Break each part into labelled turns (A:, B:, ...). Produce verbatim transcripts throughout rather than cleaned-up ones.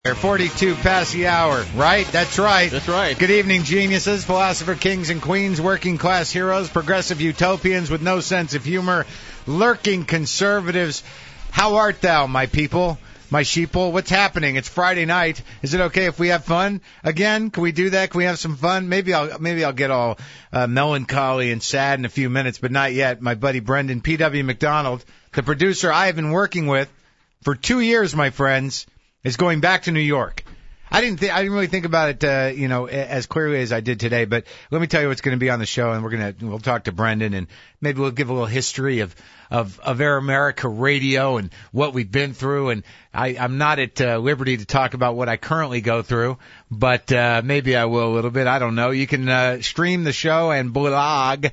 A: forty-two past the hour, right? That's right.
B: That's right.
A: Good evening, geniuses, philosopher kings and queens, working class heroes, progressive utopians with no sense of humor, lurking conservatives. How art thou, my people, my sheeple? What's happening? It's Friday night. Is it okay if we have fun again? Can we do that? Can we have some fun? Maybe I'll maybe I'll get all uh, melancholy and sad in a few minutes, but not yet. My buddy Brendan P W. McDonald, the producer I have been working with for two years, my friends, is going back to New York. I didn't th- I didn't really think about it, uh, you know, as clearly as I did today. But let me tell you what's going to be on the show, and we're gonna we'll talk to Brendan, and maybe we'll give a little history of of, of Air America Radio and what we've been through. And I, I'm not at uh, liberty to talk about what I currently go through, but uh, maybe I will a little bit. I don't know. You can uh, stream the show and blog,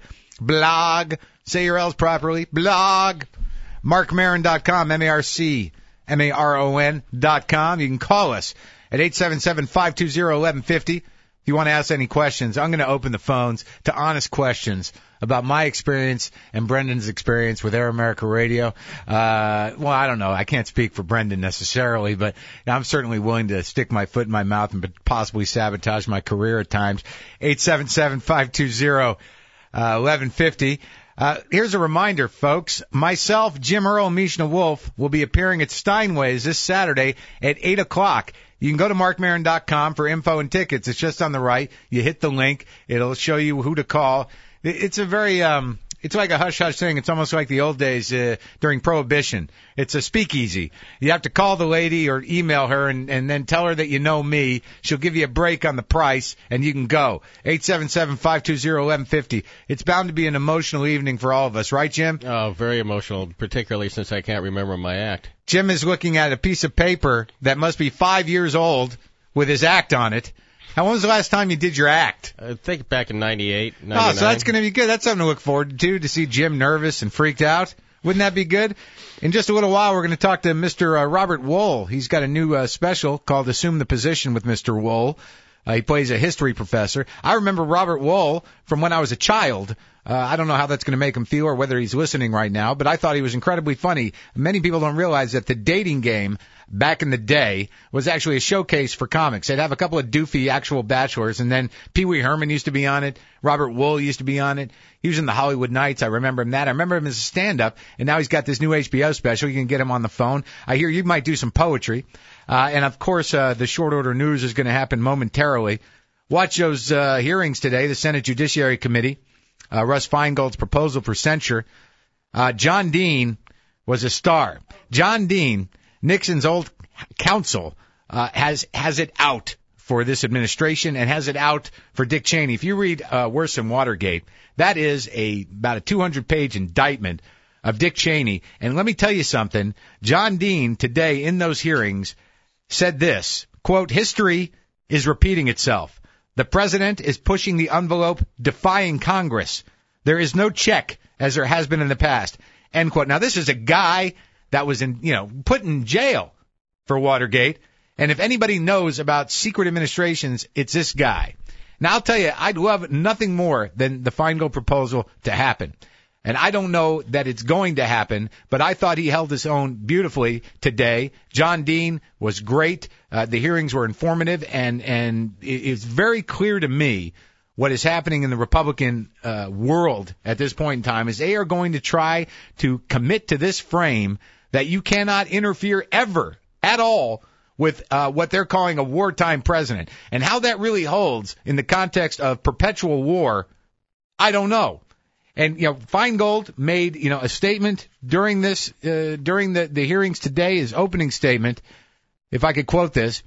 A: blog, say your L's properly, blog, mark maron dot com, M A R C. M A R O N dot com. You can call us at eight seven seven, five two zero, one one five zero if you want to ask any questions. I'm going to open the phones to honest questions about my experience and Brendan's experience with Air America Radio. Uh, well, I don't know. I can't speak for Brendan necessarily, but I'm certainly willing to stick my foot in my mouth and possibly sabotage my career at times. eight seven seven, five two zero, one one five zero. Uh, here's a reminder, folks. Myself, Jim Earl, and Mishna Wolf will be appearing at Steinway's this Saturday at eight o'clock. You can go to mark maron dot com for info and tickets. It's just on the right. You hit the link. It'll show you who to call. It's a very, um, it's like a hush-hush thing. It's almost like the old days uh, during Prohibition. It's a speakeasy. You have to call the lady or email her and, and then tell her that you know me. She'll give you a break on the price, and you can go. eight seven seven, five two zero, one one five zero. It's bound to be an emotional evening for all of us, right, Jim?
B: Oh, very emotional, particularly since I can't remember my act.
A: Jim is looking at a piece of paper that must be five years old with his act on it. Now, when was the last time you did your act?
B: I think back in ninety-eight, ninety-nine.
A: Oh, so that's going to be good. That's something to look forward to, to see Jim nervous and freaked out. Wouldn't that be good? In just a little while, we're going to talk to Mister Uh, Robert Wohl. He's got a new uh, special called Assume the Position with Mister Wohl. Uh, he plays a history professor. I remember Robert Wohl from when I was a child. Uh, I don't know how that's going to make him feel or whether he's listening right now, but I thought he was incredibly funny. Many people don't realize that the dating game back in the day was actually a showcase for comics. They'd have a couple of doofy actual bachelors, and then Pee Wee Herman used to be on it. Robert Wohl used to be on it. He was in the Hollywood Nights. I remember him that. I remember him as a stand-up, and now he's got this new H B O special. You can get him on the phone. I hear you might do some poetry. Uh, and, of course, uh, the short order news is going to happen momentarily. Watch those uh, hearings today, the Senate Judiciary Committee. Uh, Russ Feingold's proposal for censure. Uh, John Dean was a star. John Dean, Nixon's old counsel, uh, has has it out for this administration and has it out for Dick Cheney. If you read uh, Worse Than Watergate, that is a about a two hundred page indictment of Dick Cheney. And let me tell you something. John Dean today in those hearings said this, quote, history is repeating itself. The president is pushing the envelope, defying Congress. There is no check, as there has been in the past. End quote. Now, this is a guy that was in, you know, put in jail for Watergate. And if anybody knows about secret administrations, it's this guy. Now, I'll tell you, I'd love nothing more than the Feingold proposal to happen. And I don't know that it's going to happen, but I thought he held his own beautifully today. John Dean was great. Uh, the hearings were informative, and, and it's very clear to me what is happening in the Republican uh, world at this point in time is they are going to try to commit to this frame that you cannot interfere ever at all with uh, what they're calling a wartime president. And how that really holds in the context of perpetual war, I don't know. And, you know, Feingold made, you know, a statement during this, uh, during the, the hearings today, his opening statement, if I could quote this,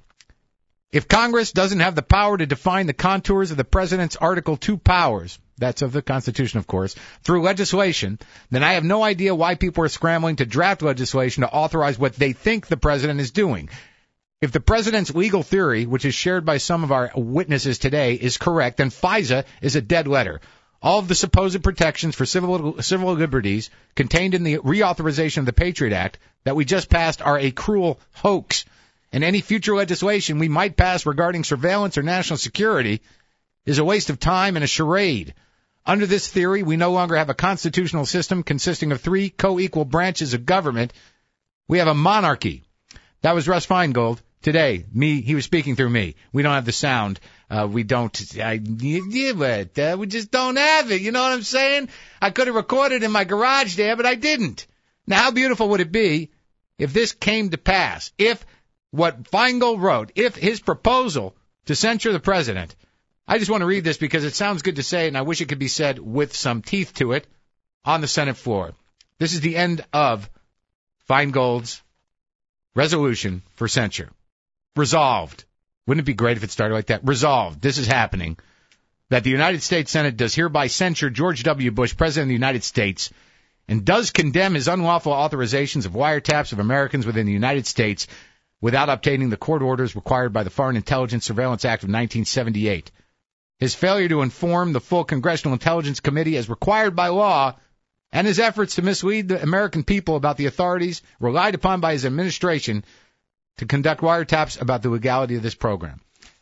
A: if Congress doesn't have the power to define the contours of the president's Article two powers, that's of the Constitution, of course, through legislation, then I have no idea why people are scrambling to draft legislation to authorize what they think the president is doing. If the president's legal theory, which is shared by some of our witnesses today, is correct, then FISA is a dead letter. All of the supposed protections for civil civil liberties contained in the reauthorization of the Patriot Act that we just passed are a cruel hoax. And any future legislation we might pass regarding surveillance or national security is a waste of time and a charade. Under this theory, we no longer have a constitutional system consisting of three co-equal branches of government. We have a monarchy. That was Russ Feingold today. Me, he was speaking through me. We don't have the sound. Uh, we don't. I, yeah, but uh, we just don't have it. You know what I'm saying? I could have recorded in my garage there, but I didn't. Now, how beautiful would it be if this came to pass? If what Feingold wrote, if his proposal to censure the president. I just want to read this because it sounds good to say, and I wish it could be said with some teeth to it on the Senate floor. This is the end of Feingold's resolution for censure. Resolved. Wouldn't it be great if it started like that? Resolved. This is happening. That the United States Senate does hereby censure George W. Bush, President of the United States, and does condemn his unlawful authorizations of wiretaps of Americans within the United States without obtaining the court orders required by the Foreign Intelligence Surveillance Act of nineteen seventy-eight. His failure to inform the full Congressional Intelligence Committee as required by law, and his efforts to mislead the American people about the authorities relied upon by his administration to conduct wiretaps about the legality of this program.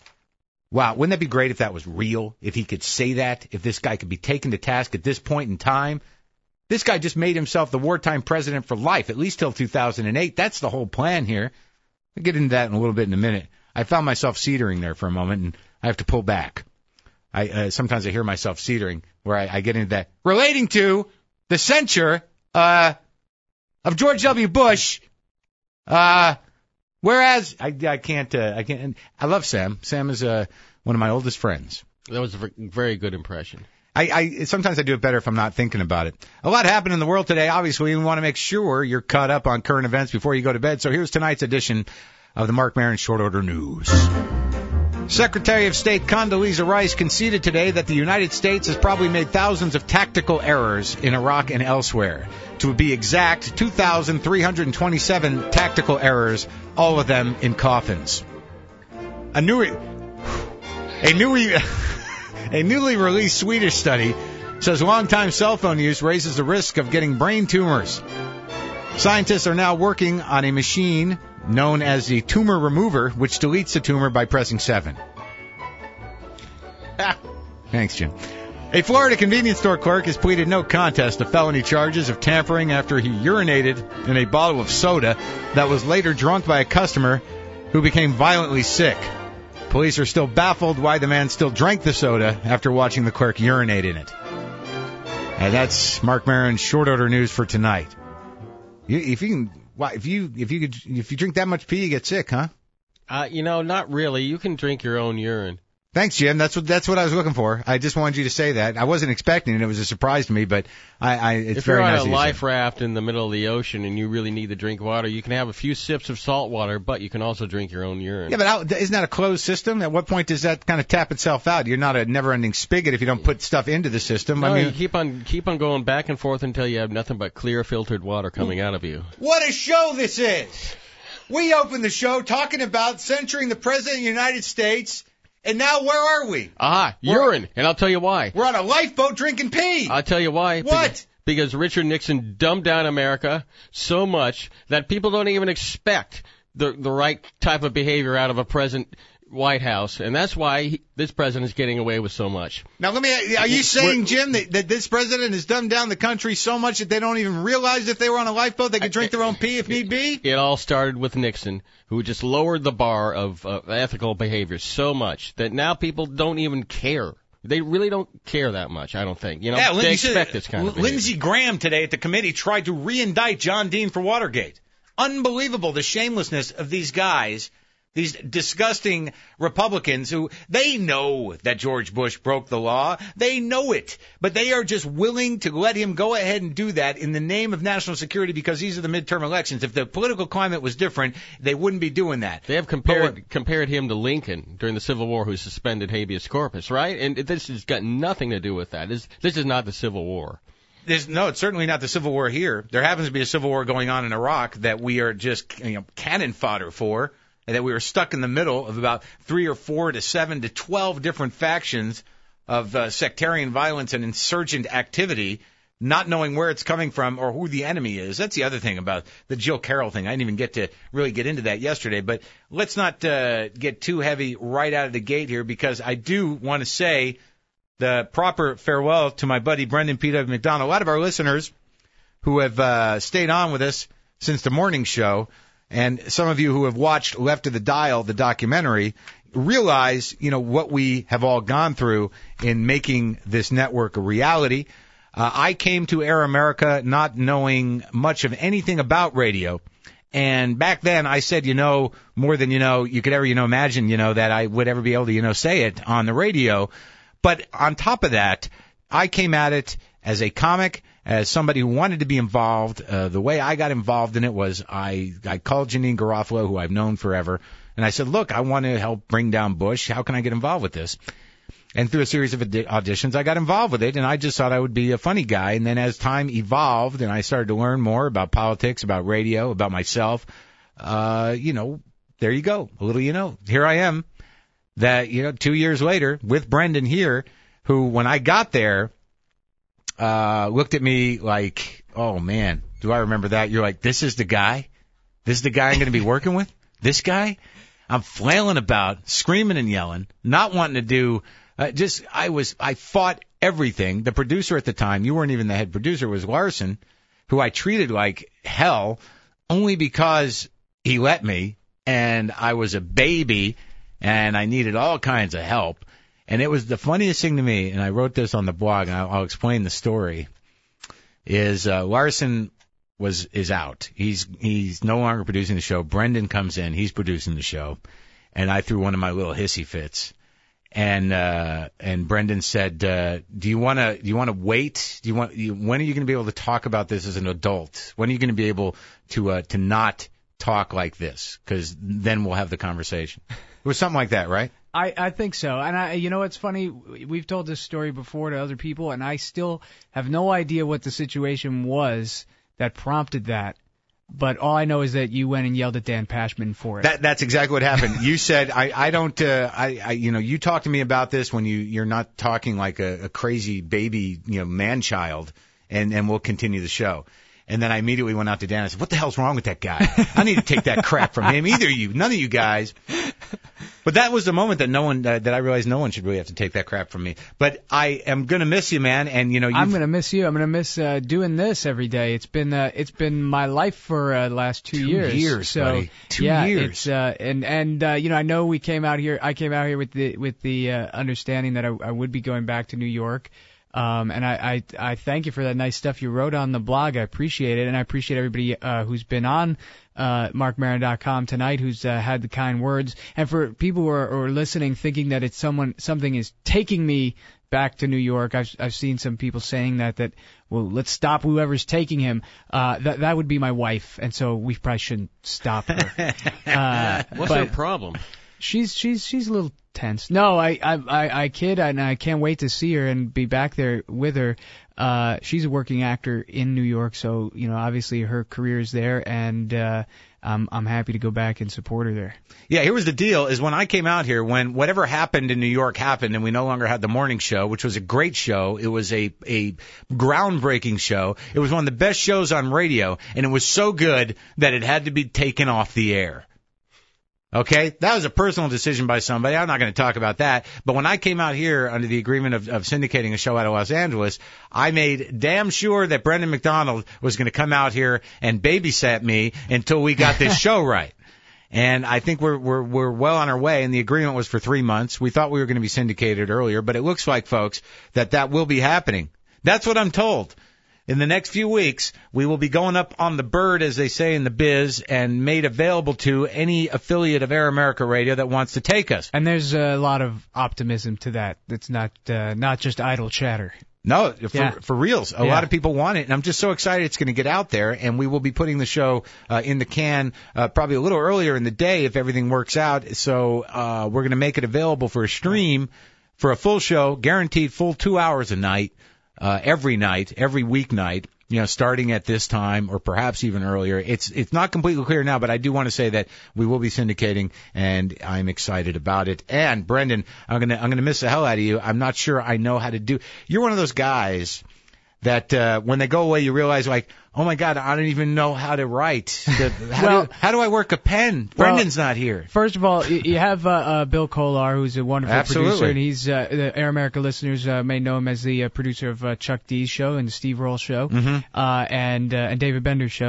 A: Wow, wouldn't that be great if that was real, if he could say that, if this guy could be taken to task at this point in time? This guy just made himself the wartime president for life, at least till two thousand eight. That's the whole plan here. I'll get into that in a little bit in a minute. I found myself cedering there for a moment, and I have to pull back. I uh, sometimes I hear myself cedering, where I, I get into that. Relating to the censure uh, of George W. Bush, uh, whereas I, I can't, uh, I can't. I love Sam. Sam is uh, one of my oldest friends.
B: That was a very good impression.
A: I, I sometimes I do it better if I'm not thinking about it. A lot happened in the world today. Obviously, we want to make sure you're caught up on current events before you go to bed. So here's tonight's edition of the Mark Maron Short Order News. Secretary of State Condoleezza Rice conceded today that the United States has probably made thousands of tactical errors in Iraq and elsewhere. To be exact, two thousand three hundred twenty-seven tactical errors, all of them in coffins. A new, a newly, a newly released Swedish study says long-time cell phone use raises the risk of getting brain tumors. Scientists are now working on a machine known as the tumor remover, which deletes the tumor by pressing seven. Thanks, Jim. A Florida convenience store clerk has pleaded no contest to felony charges of tampering after he urinated in a bottle of soda that was later drunk by a customer who became violently sick. Police are still baffled why the man still drank the soda after watching the clerk urinate in it. And that's Mark Maron's Short Order News for tonight. You, if you can... Well, if you if you could, if you drink that much pee, you get sick, huh?
B: Uh, you know, not really. You can drink your own urine.
A: Thanks, Jim. That's what that's what I was looking for. I just wanted you to say that. I wasn't expecting it. It was a surprise to me, but I, I it's
B: if
A: very
B: you're on
A: nice
B: a
A: of you
B: life
A: to say.
B: raft in the middle of the ocean and you really need to drink water, you can have a few sips of salt water, but you can also drink your own urine.
A: Yeah, but how, isn't that a closed system? At what point does that kind of tap itself out? You're not a never-ending spigot if you don't put stuff into the system.
B: No,
A: I mean,
B: you keep on keep on going back and forth until you have nothing but clear filtered water coming out of you.
A: What a show this is! We opened the show talking about censuring the President of the United States. And now where are we?
B: Aha, urine. And I'll tell you why.
A: We're on a lifeboat drinking pee.
B: I'll tell you why.
A: What?
B: Because, because Richard Nixon dumbed down America so much that people don't even expect the the right type of behavior out of a present White House. And that's why he, this president is getting away with so much.
A: Now, let me. Are you saying, Jim, that, that this president has dumbed down the country so much that they don't even realize if they were on a lifeboat they could drink their own pee if need be?
B: It all started with Nixon, who just lowered the bar of uh, ethical behavior so much that now people don't even care. They really don't care that much, I don't think. You know,
A: yeah,
B: they
A: Lindsey,
B: expect this kind of behavior.
A: Lindsey Graham today at the committee tried to re-indict John Dean for Watergate. Unbelievable, the shamelessness of these guys. These disgusting Republicans who, they know that George Bush broke the law. They know it. But they are just willing to let him go ahead and do that in the name of national security because these are the midterm elections. If the political climate was different, they wouldn't be doing that.
B: They have compared compared him to Lincoln during the Civil War who suspended habeas corpus, right? And this has got nothing to do with that. This, this is not the Civil War.
A: There's, no, it's certainly not the Civil War here. There happens to be a Civil War going on in Iraq that we are just, you know, cannon fodder for. And that we were stuck in the middle of about three or four to seven to twelve different factions of uh, sectarian violence and insurgent activity, not knowing where it's coming from or who the enemy is. That's the other thing about the Jill Carroll thing. I didn't even get to really get into that yesterday. But let's not uh, get too heavy right out of the gate here because I do want to say the proper farewell to my buddy Brendan P. W. McDonald. A lot of our listeners who have uh, stayed on with us since the morning show And some of you who have watched Left of the Dial, the documentary, realize, you know, what we have all gone through in making this network a reality. Uh, I came to Air America not knowing much of anything about radio. And back then I said, you know, more than, you know, you could ever, you know, imagine, you know, that I would ever be able to, you know, say it on the radio. But on top of that, I came at it as a comic, as somebody who wanted to be involved. Uh, the way I got involved in it was I, I called Janine Garofalo, who I've known forever, and I said, look, I want to help bring down Bush. How can I get involved with this? And through a series of auditions, I got involved with it, and I just thought I would be a funny guy. And then as time evolved and I started to learn more about politics, about radio, about myself, uh, you know, there you go. A little, you know, here I am, that, you know, two years later with Brendan here, who, when I got there, uh, looked at me like, oh, man, do I remember that? You're like, this is the guy? This is the guy I'm going to be working with? This guy? I'm flailing about, screaming and yelling, not wanting to do... Uh, just, I was, I fought everything. The producer at the time, you weren't even the head producer, was Larson, who I treated like hell only because he let me, and I was a baby, and I needed all kinds of help. And it was the funniest thing to me, and I wrote this on the blog, and I'll, I'll explain the story, is uh, Larson was is out. He's he's no longer producing the show. Brendan comes in, he's producing the show, and I threw one of my little hissy fits. And uh and Brendan said, uh, "Do you want to? Do you want to wait? Do you want? You, when are you going to be able to talk about this as an adult? When are you going to be able to uh, to not talk like this? Because then we'll have the conversation." It was something like that, right?
C: I, I think so. And I, you know, it's funny. We've told this story before to other people, and I still have no idea what the situation was that prompted that. But all I know is that you went and yelled at Dan Pashman for it.
A: That, that's exactly what happened. You said, I, I don't, uh, I, I, you know, you talk to me about this when you, you're not talking like a, a crazy baby, you know, man-child, and, and we'll continue the show. And then I immediately went out to Dan and said, what the hell's wrong with that guy? I need to take that crap from him. Either you, none of you guys. But that was the moment that no one, uh, that I realized no one should really have to take that crap from me. But I am going to miss you, man. And, you know, you've...
C: I'm going to miss you. I'm going to miss uh, doing this every day. It's been uh, it's been my life for uh, the last two,
A: two
C: years.
A: Two years,
C: so,
A: buddy. Two
C: yeah,
A: years.
C: It's, uh, and, and uh, you know, I know we came out here, I came out here with the, with the uh, understanding that I, I would be going back to New York. Um, and I, I, I thank you for that nice stuff you wrote on the blog. I appreciate it, and I appreciate everybody uh, who's been on uh, mark maron dot com tonight, who's uh, had the kind words. And for people who are, who are listening, thinking that it's someone, something is taking me back to New York, I've, I've seen some people saying that, that well, let's stop whoever's taking him. Uh, that that would be my wife, and so we probably shouldn't stop her. uh,
B: What's her problem?
C: She's she's she's a little tense. No, I I I, I kid, and I can't wait to see her and be back there with her. Uh, she's a working actor in New York, so you know, obviously her career is there, and uh, I'm I'm happy to go back and support her there.
A: Yeah, here was the deal: is when I came out here, when whatever happened in New York happened, and we no longer had the morning show, which was a great show. It was a a groundbreaking show. It was one of the best shows on radio, and it was so good that it had to be taken off the air. Okay, that was a personal decision by somebody. I'm not going to talk about that. But when I came out here under the agreement of, of syndicating a show out of Los Angeles, I made damn sure that Brendan McDonald was going to come out here and babysat me until we got this show right. And I think we're we're we're well on our way. And the agreement was for three months. We thought we were going to be syndicated earlier, but it looks like, folks, that that will be happening. That's what I'm told. In the next few weeks, we will be going up on the bird, as they say in the biz, and made available to any affiliate of Air America Radio that wants to take us.
C: And there's a lot of optimism to that. It's not uh, not just idle chatter.
A: No, for,
C: yeah.
A: for reals. A
C: yeah.
A: lot of people want it, and I'm just so excited it's going to get out there, and we will be putting the show uh, in the can uh, probably a little earlier in the day if everything works out. So uh, we're going to make it available for a stream for a full show, guaranteed full two hours a night. Uh, every night, every weeknight, you know, starting at this time or perhaps even earlier. It's it's not completely clear now, but I do want to say that we will be syndicating, and I'm excited about it. And Brendan, I'm gonna I'm gonna miss the hell out of you. I'm not sure I know how to do. You're one of those guys that uh, when they go away, you realize like, oh my God, I don't even know how to write. The, how,
C: well,
A: do, how do I work a pen?
C: Well,
A: Brendan's not here.
C: First of all, you have uh, uh, Bill Kolar, who's a wonderful
A: Absolutely.
C: producer, and he's uh, the Air America listeners uh, may know him as the uh, producer of uh, Chuck D's show and the Steve Roll show,
A: mm-hmm.
C: uh, and uh, and David Bender's show.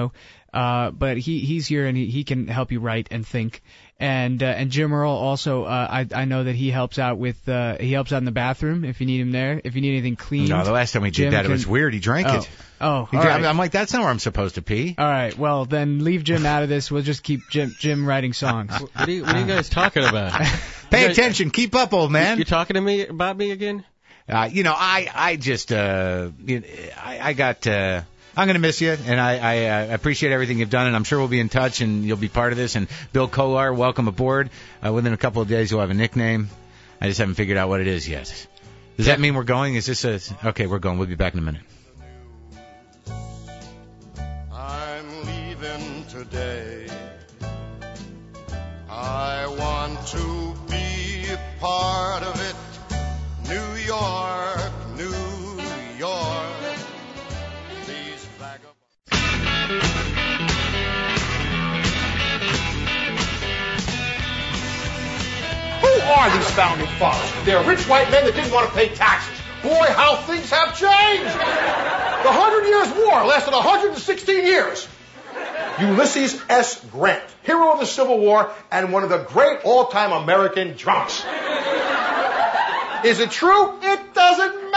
C: Uh, but he he's here and he, he can help you write and think. And uh, and Jim Earl also, uh, I I know that he helps out with uh, he helps out in the bathroom if you need him there. If you need anything cleaned.
A: No, the last time we did
C: Jim
A: that,
C: can,
A: it was weird. He drank
C: oh,
A: it.
C: Oh,
A: He
C: all
A: drank,
C: right.
A: I'm like, that's not where I'm supposed to pee.
C: All right, well then leave Jim out of this. We'll just keep Jim Jim writing songs.
B: What are you, what are you guys talking about?
A: Pay
B: You guys-
A: attention. Keep up, old man.
B: You talking to me about me again?
A: Uh, you know, I I just uh, you know, I, I got. Uh, I'm going to miss you, and I, I uh, appreciate everything you've done, and I'm sure we'll be in touch, and you'll be part of this. And Bill Kolar, welcome aboard. Uh, within a couple of days, you'll have a nickname. I just haven't figured out what it is yet. Does that mean we're going? Is this a... Okay, we're going. We'll be back in a minute.
D: I'm leaving today. I want to be part of it. New York, New York. These vagabonds.
E: Who are these founding fathers? They're rich white men that didn't want to pay taxes. Boy, how things have changed. The Hundred Years' War lasted one hundred sixteen years. Ulysses S. Grant, hero of the Civil War and one of the great all-time American drunks. Is it true? It doesn't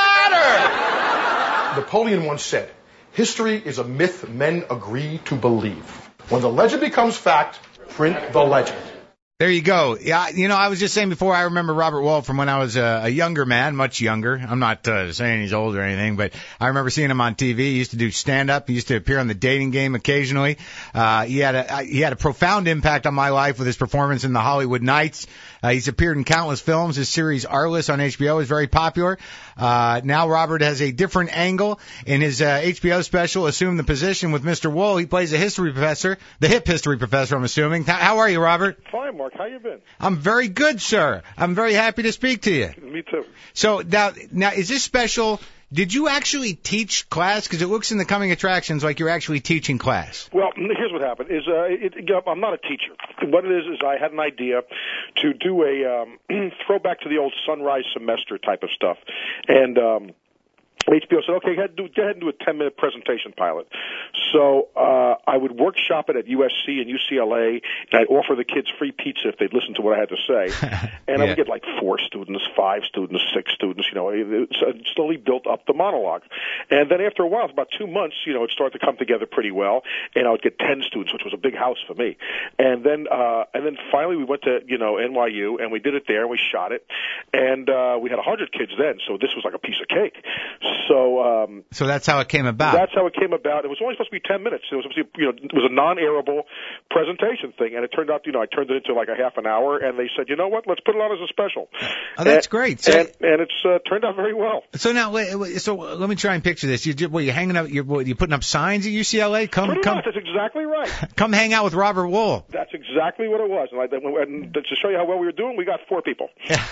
E: matter. Napoleon once said, history is a myth men agree to believe. When the legend becomes fact, print the legend.
A: There you go. Yeah, you know, I was just saying before, I remember Robert Wall from when I was a, a younger man, much younger. I'm not uh, saying he's old or anything, but I remember seeing him on T V. He used to do stand-up. He used to appear on The Dating Game occasionally. Uh, he had a he had a profound impact on my life with his performance in the Hollywood Nights. Uh, he's appeared in countless films. His series Arliss on H B O is very popular. Uh, now Robert has a different angle in his uh, H B O special, Assume the Position with Mister Wool. He plays a history professor, the hip history professor, I'm assuming. How, how are you, Robert?
F: Fine, Mark. How you been?
A: I'm very good, sir. I'm very happy to speak to you.
F: Me too.
A: So now, now is this special? Did you actually teach class? Because it looks in the coming attractions like you're actually teaching class.
F: Well, here's what happened. Is uh, it, it, I'm not a teacher. What it is is I had an idea to do a um, throwback to the old sunrise semester type of stuff, and um, H B O said, okay, go ahead, and do, go ahead and do a ten-minute presentation pilot. So uh, I would workshop it at U S C and U C L A, and I'd offer the kids free pizza if they'd listen to what I had to say. And
A: Yeah.
F: I would get like four students, five students, six students, you know. It, it slowly built up the monologue. And then after a while, about two months, you know, it started to come together pretty well, and I would get ten students, which was a big house for me. And then uh, and then finally we went to, you know, N Y U, and we did it there, and we shot it. And uh, we had one hundred kids then, so this was like a piece of cake. So um,
A: So that's how it came about.
F: that's how it came about. It was only supposed to be ten minutes. It was supposed to be, you know, it was a non-airable presentation thing, and it turned out, you know, I turned it into like a half an hour, and they said, you know what, let's put it on as a special.
A: Oh, that's
F: and,
A: great. So,
F: and, and it's uh, turned out very well.
A: so now, wait, wait, so let me try and picture this. You, what, you hanging up? You're, what, you putting up signs at U C L A? Come,
F: Pretty
A: come,
F: much. That's exactly right.
A: come, hang out with Robert Wool.
F: That's exactly what it was. And, I, and to show you how well we were doing, we got four people.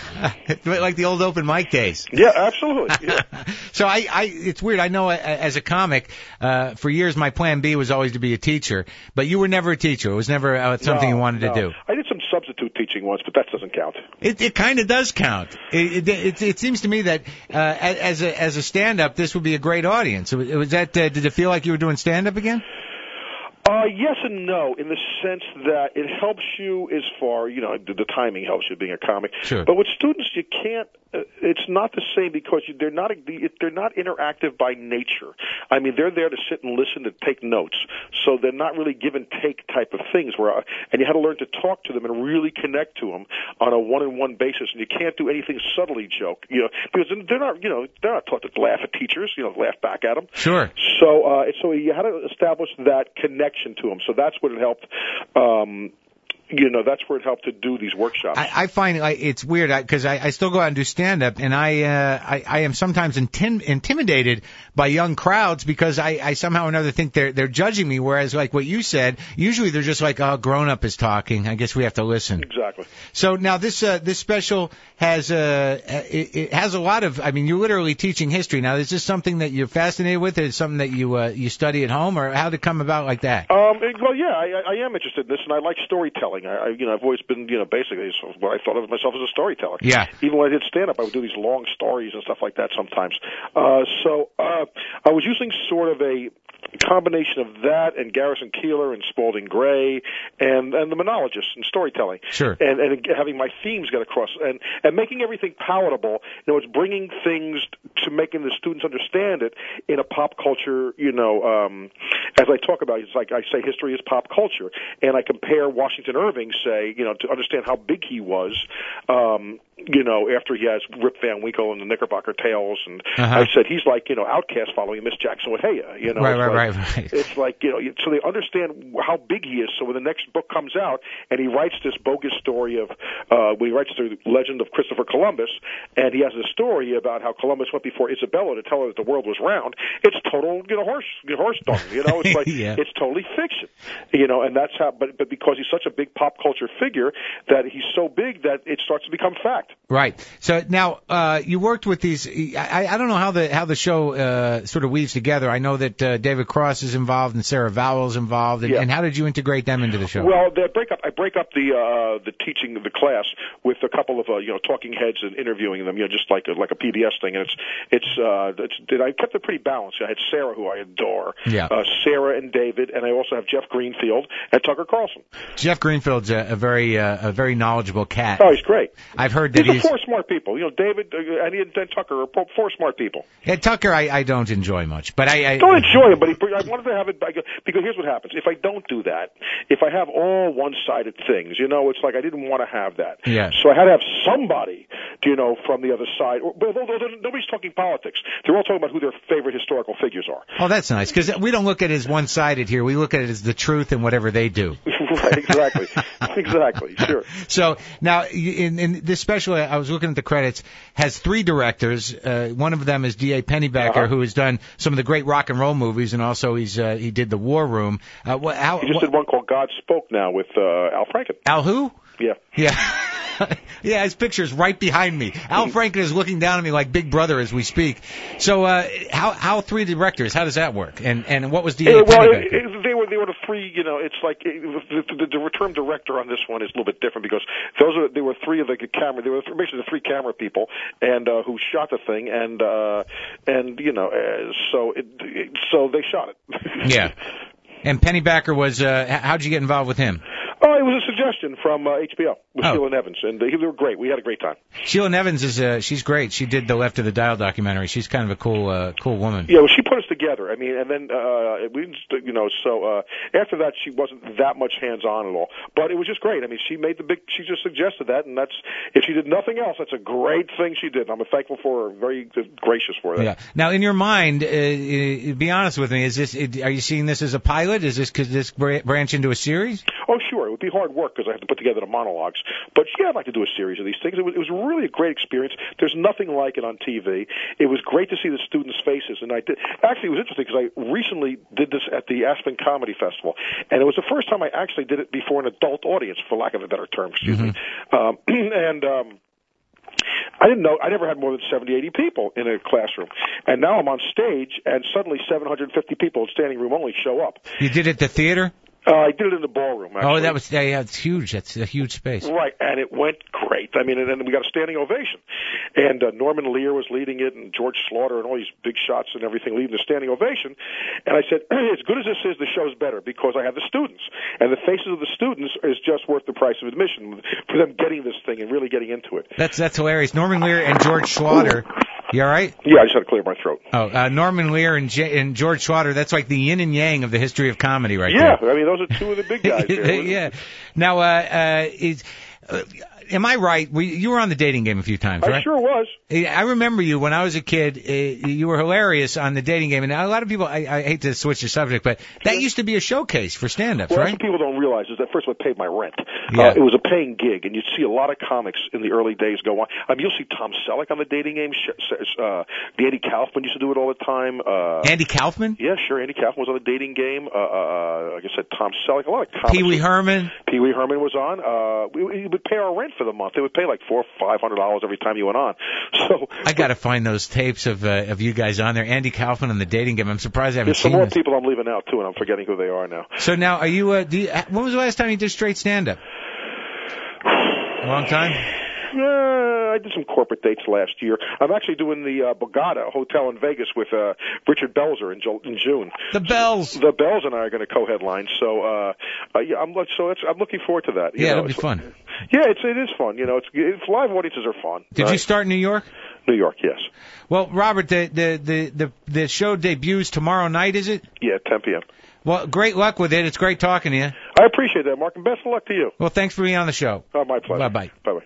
A: Like the old open mic days.
F: Yeah, absolutely. Yeah.
A: So I, I, it's weird. I know uh, as a comic, uh, for years my plan B was always to be a teacher, but you were never a teacher. It was never uh, something
F: No,
A: you wanted
F: no.
A: to do.
F: I did some substitute teaching once, but that doesn't count.
A: It, it kind of does count. It, it, it, it seems to me that uh, as a as a stand-up, this would be a great audience. Was, was that? Uh, did it feel like you were doing stand-up again?
F: Uh, yes and no, in the sense that it helps you as far, you know, the, the timing helps you being a comic.
A: Sure.
F: But with students, you can't. Uh, it's not the same because you, they're not they're not interactive by nature. I mean, they're there to sit and listen to take notes, so they're not really give and take type of things. Where uh, and you had to learn to talk to them and really connect to them on a one-on-one basis. And you can't do anything subtly joke, you know, because they're not, you know, they're not taught to laugh at teachers, you know, laugh back at them.
A: Sure.
F: So, uh, so you had to establish that connection to them. So that's what it helped. Um, you know, that's where it helped to do these workshops.
A: I, I find like, it's weird because I, I, I still go out and do stand-up, and I, uh, I, I am sometimes intim- intimidated by young crowds because I, I somehow or another think they're they're judging me. Whereas, like what you said, usually they're just like, "Oh, grown-up is talking. I guess we have to listen."
F: Exactly.
A: So now this uh, this special has uh, it, it has a lot of. I mean, you're literally teaching history. Now, is this something that you're fascinated with? Is it something that you uh, you study at home, or how did it come about like that?
F: Um, well, yeah, I, I am interested in this, and I like storytelling. I, I, you know, I've always been, you know, basically what I thought of myself as a storyteller.
A: Yeah.
F: Even when I did stand-up, I would do these long stories and stuff like that sometimes. Uh, so uh, I was using sort of a combination of that and Garrison Keillor and Spalding Gray and and the monologists and storytelling.
A: Sure.
F: And and having my themes get across and and making everything palatable. You know, it's bringing things to making the students understand it in a pop culture. You know, um, as I talk about, it's like I say, history is pop culture, and I compare Washington Irving, say, you know, to understand how big he was. Um, you know, after he has Rip Van Winkle and the Knickerbocker Tales, and
A: Uh-huh.
F: I said he's like, you know, Outcast following Miss Jackson with Heya. You know,
A: Right,
F: it's
A: right,
F: like,
A: right, right.
F: It's like, you know, so they understand how big he is. So when the next book comes out, and he writes this bogus story of, uh, when he writes the legend of Christopher Columbus, and he has a story about how Columbus went before Isabella to tell her that the world was round. It's total, you know, horse, horse dung. You know, it's like
A: Yeah.
F: it's totally fiction. You know, and that's how. But but because he's such a big pop culture figure, that he's so big that it starts to become fact.
A: Right. So now uh, you worked with these. I, I don't know how the how the show uh, sort of weaves together. I know that uh, David Cross is involved and Sarah Vowell is involved. And,
F: Yeah.
A: and how did you integrate them into the show?
F: Well, they break up. I break up the uh, the teaching of the class with a couple of uh, you know talking heads and interviewing them. You know, just like a, like a P B S thing. And it's it's uh, it's I kept it pretty balanced. I had Sarah, who I adore.
A: Yeah.
F: Uh, Sarah and David, and I also have Jeff Greenfield and Tucker Carlson.
A: Jeff Greenfield's a, a very uh, a very knowledgeable cat.
F: Oh, he's great.
A: I've heard that
F: These
A: he's.
F: are four smart people. You know, David uh, and, he, and Tucker are four four smart people.
A: Yeah, Tucker, I, I don't enjoy much, but I, I
F: Don't enjoy it, but he, I wanted to have it because here's what happens. If I don't do that, if I have all one-sided things, you know, it's like I didn't want to have that.
A: Yeah.
F: So I had to have somebody, you know, from the other side. But nobody's talking politics. They're all talking about who their favorite historical figures are.
A: Oh, that's nice, because we don't look at it as one-sided here. We look at it as the truth and whatever they do.
F: Right, exactly. Exactly, sure.
A: So now, in, in this special, I was looking at the credits, has three directors. Uh, one of them is D A Pennybacker,
F: Uh-huh.
A: who has done some of the great rock and roll movies, and also he's uh, he did The War Room. Uh, what, how,
F: He just
A: what,
F: did one called God Spoke now with uh, Al Franken.
A: Al who?
F: Yeah.
A: Yeah. Yeah, his picture's right behind me. Al Franken is looking down at me like Big Brother as we speak. So, uh, how how three directors? How does that work? And and what was D A
F: Yeah, well,
A: Pennybacker?
F: it, it, they were they were the three. You know, it's like it, the, the, the term director on this one is a little bit different because those are there were three of the camera. There were basically the three camera people and uh, who shot the thing, and uh, and you know, uh, so it, it so they shot it.
A: Yeah. And Pennybacker was. Uh, h- how'd you get involved with him?
F: Oh, it was a suggestion from uh, H B O with
A: Oh.
F: Sheila Nevins, and they, they were great. We had a great time.
A: Sheila Nevins is uh, she's great. She did the Left of the Dial documentary. She's kind of a cool uh, cool woman.
F: Yeah, well, she put us together. I mean, and then uh, we, just, you know, so uh, after that, she wasn't that much hands-on at all. But it was just great. I mean, she made the big. She just suggested that, and that's if she did nothing else, that's a great thing she did. And I'm thankful for her. Very gracious for that.
A: Yeah. Now, in your mind, uh, uh, be honest with me. Is this? Are you seeing this as a pilot? Is this could this br- branch into a series?
F: Oh, sure. It would be hard work because I have to put together the monologues. But yeah, I'd like to do a series of these things. It was, it was really a great experience. There's nothing like it on T V. It was great to see the students' faces, and I did. Actually, it was interesting because I recently did this at the Aspen Comedy Festival, and it was the first time I actually did it before an adult audience, for lack of a better term. Excuse me. Um, and um, I didn't know, I never had more than seventy, eighty people in a classroom. And now I'm on stage, and suddenly seven hundred fifty people in standing room only show up.
A: You did it at the theater?
F: Uh, I did it in the ballroom, actually.
A: Oh, that was yeah, yeah, it's huge. That's a huge space.
F: Right, and it went great. I mean, and then we got a standing ovation. And uh, Norman Lear was leading it, and George Slaughter, and all these big shots and everything leading the standing ovation. And I said, as good as this is, the show's better because I have the students. And the faces of the students is just worth the price of admission for them getting this thing and really getting into it.
A: That's that's hilarious. Norman Lear and George Slaughter. You all right?
F: Yeah, I just had to clear my throat.
A: Oh, uh, Norman Lear and, J- and George Slaughter. That's like the yin and yang of the history of comedy, right
F: Yeah,
A: there.
F: I mean, those are two of the big guys here.
A: Yeah. Now, uh, uh, is, uh, am I right? We, you were on the dating game a few times, right?
F: I sure was.
A: I remember you when I was a kid. Uh, you were hilarious on the dating game, and a lot of people. I, I hate to switch the subject, but that used to be a showcase for stand-ups,
F: Well,
A: right?
F: that's what people don't realize is that first of all, it paid my rent.
A: Yeah.
F: Uh, it was a paying gig, and you'd see a lot of comics in the early days go on. I mean, you'll see Tom Selleck on the dating game. Uh, the Andy Kaufman used to do it all the time. Uh,
A: Andy Kaufman?
F: Yeah, sure. Andy Kaufman was on the dating game. Uh, uh, like I said, Tom Selleck. A lot of comics.
A: Pee Wee Herman?
F: Pee Wee Herman was on. Uh, we, we would pay our rent for the month. They would pay like four, five hundred dollars every time you went on. So
A: I got to find those tapes of uh, of you guys on there. Andy Kaufman on the dating game. I'm surprised I haven't
F: there's some
A: seen
F: more
A: this.
F: people I'm leaving out too, and I'm forgetting who they are now.
A: So now, are you? Uh, do you, when was the last time you did straight stand-up? A long time.
F: Uh, I did some corporate dates last year. I'm actually doing the uh, Borgata Hotel in Vegas with uh, Richard Belzer in, in June.
A: The Bells.
F: The Bells and I are going to co-headline. So, uh, uh, yeah, I'm so it's, I'm looking forward to that. You
A: Yeah,
F: know,
A: it'll be
F: it's,
A: fun.
F: Yeah, it's it is fun. You know, it's, it's live audiences are fun.
A: Did
F: right?
A: you start in New York?
F: New York, yes.
A: Well, Robert, the, the the the the show debuts tomorrow night, is it?
F: Yeah, ten p.m.
A: Well, great luck with it. It's great talking to you.
F: I appreciate that, Mark, and best of luck to you.
A: Well, thanks for being on the show.
F: Oh, my pleasure.
A: Bye-bye.
F: Bye-bye.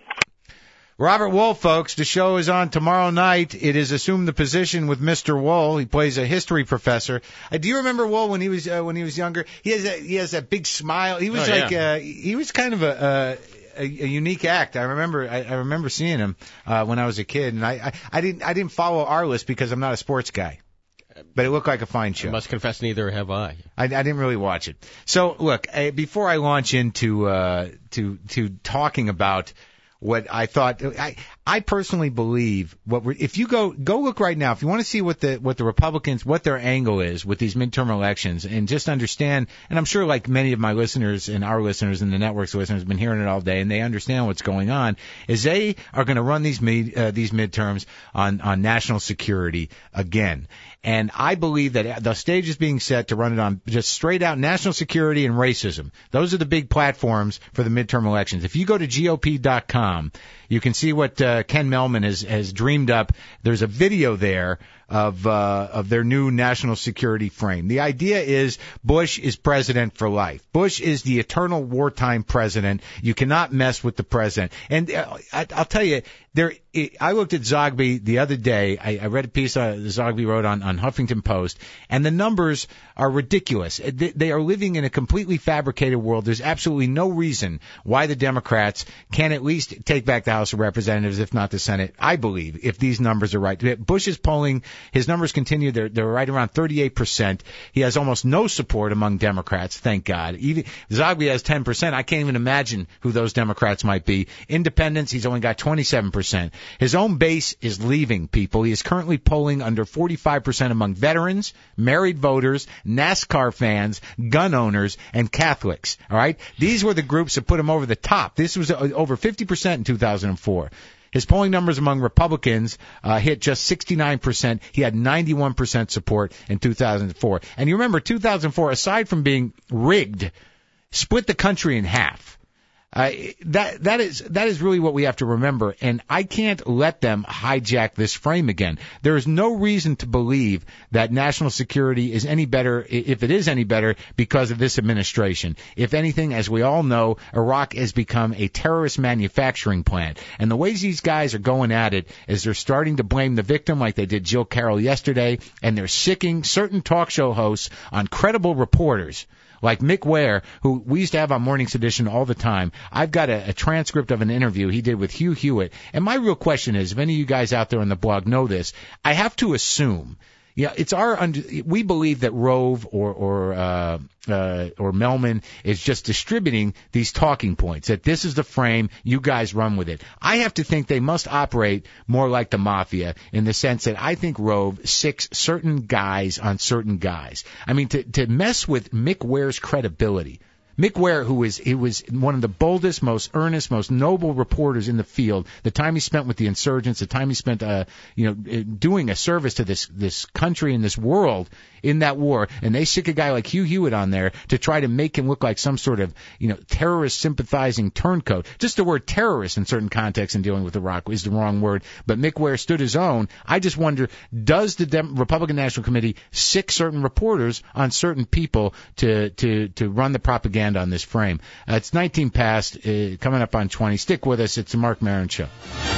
A: Robert Wool, folks. The show is on tomorrow night. It is Assume the Position with Mister Wool. He plays a history professor. Uh, do you remember Wool when he was uh, when he was younger? He has a, he has that big smile. He was
B: Oh,
A: like
B: yeah.
A: uh, he was kind of a. a A, a unique act. I remember. I, I remember seeing him uh, when I was a kid, and I, I, I didn't. I didn't follow our list because I'm not a sports guy. But it looked like a fine show.
B: I must confess, neither have I.
A: I, I didn't really watch it. So look, uh, before I launch into uh, to to talking about what I thought, I I personally believe what we're, if you go go look right now, if you want to see what the what the Republicans, what their angle is with these midterm elections, and just understand, and I'm sure like many of my listeners and our listeners and the network's listeners have been hearing it all day, and they understand what's going on, is they are going to run these mid, uh, these midterms on on national security again. And I believe that the stage is being set to run it on just straight out national security and racism. Those are the big platforms for the midterm elections. If you go to G O P dot com, you can see what uh, Ken Melman has, has dreamed up. There's a video there of uh, of their new national security frame. The idea is Bush is president for life. Bush is the eternal wartime president. You cannot mess with the president. And uh, I, I'll tell you, there. I looked at Zogby the other day. I, I read a piece uh, Zogby wrote on, on Huffington Post, and the numbers are ridiculous. They, they are living in a completely fabricated world. There's absolutely no reason why the Democrats can at least take back the House of Representatives, if not the Senate, I believe, if these numbers are right. Bush is polling. His numbers continue. They're, they're right around thirty-eight percent. He has almost no support among Democrats, thank God. Even Zogby has ten percent. I can't even imagine who those Democrats might be. Independents, he's only got twenty-seven percent. His own base is leaving, people. He is currently polling under forty-five percent among veterans, married voters, NASCAR fans, gun owners, and Catholics. All right? These were the groups that put him over the top. This was over fifty percent in two thousand four. His polling numbers among Republicans uh, hit just sixty-nine percent. He had ninety-one percent support in two thousand four. And you remember, two thousand four, aside from being rigged, split the country in half. Uh, that that is that is really what we have to remember, and I can't let them hijack this frame again. There is no reason to believe that national security is any better, if it is any better, because of this administration. If anything, as we all know, Iraq has become a terrorist manufacturing plant, and the ways these guys are going at it is they're starting to blame the victim, like they did Jill Carroll yesterday, and they're sicking certain talk show hosts on credible reporters like Mick Ware, who we used to have on Morning's Edition all the time. I've got a, a transcript of an interview he did with Hugh Hewitt. And my real question is, if any of you guys out there on the blog know this, I have to assume, yeah, it's our under, we believe that Rove or or uh, uh, or Melman is just distributing these talking points, that this is the frame, you guys run with it. I have to think they must operate more like the mafia in the sense that I think Rove sicks certain guys on certain guys. I mean, to to mess with Mick Ware's credibility. Mick Ware, who was he was one of the boldest, most earnest, most noble reporters in the field. The time he spent with the insurgents, the time he spent, uh, you know, doing a service to this this country and this world in that war, and they stick a guy like Hugh Hewitt on there to try to make him look like some sort of, you know, terrorist sympathizing turncoat. Just the word terrorist in certain contexts in dealing with Iraq is the wrong word, but Mick Ware stood his own. I just wonder, does the Dem- Republican National Committee sick certain reporters on certain people to to to run the propaganda on this frame? Uh, it's nineteen past, uh, coming up on twenty. Stick with us. It's the Mark Maron Show.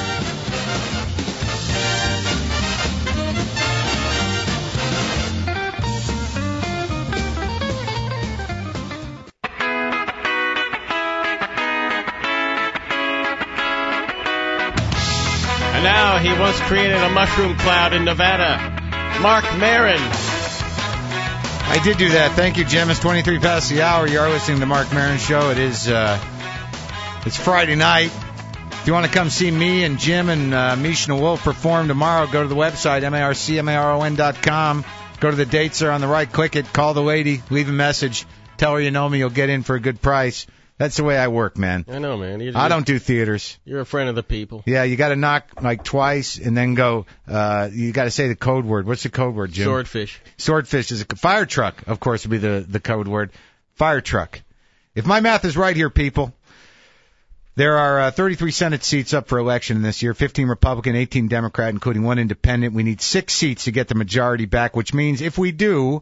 B: And now he once created a mushroom cloud in Nevada. Mark Maron.
A: I did do that. Thank you, Jim. It's twenty-three past the hour. You are listening to the Mark Maron Show. It is, uh, it's Friday night. If you want to come see me and Jim and uh, Misha and Wolf perform tomorrow, go to the website, M A R C M A R O N dot com. Go to the dates there on the right. Click it. Call the lady. Leave a message. Tell her you know me. You'll get in for a good price. That's the way I work, man.
B: I know, man. You're,
A: I don't do theaters.
B: You're a friend of the people.
A: Yeah, you got to knock like twice and then go. Uh, you got to say the code word. What's the code word, Jim?
B: Swordfish.
A: Swordfish is a fire truck. Of course, would be the the code word. Fire truck. If my math is right here, people, there are uh, thirty-three Senate seats up for election this year. fifteen Republican, eighteen Democrat, including one Independent. We need six seats to get the majority back, which means if we do,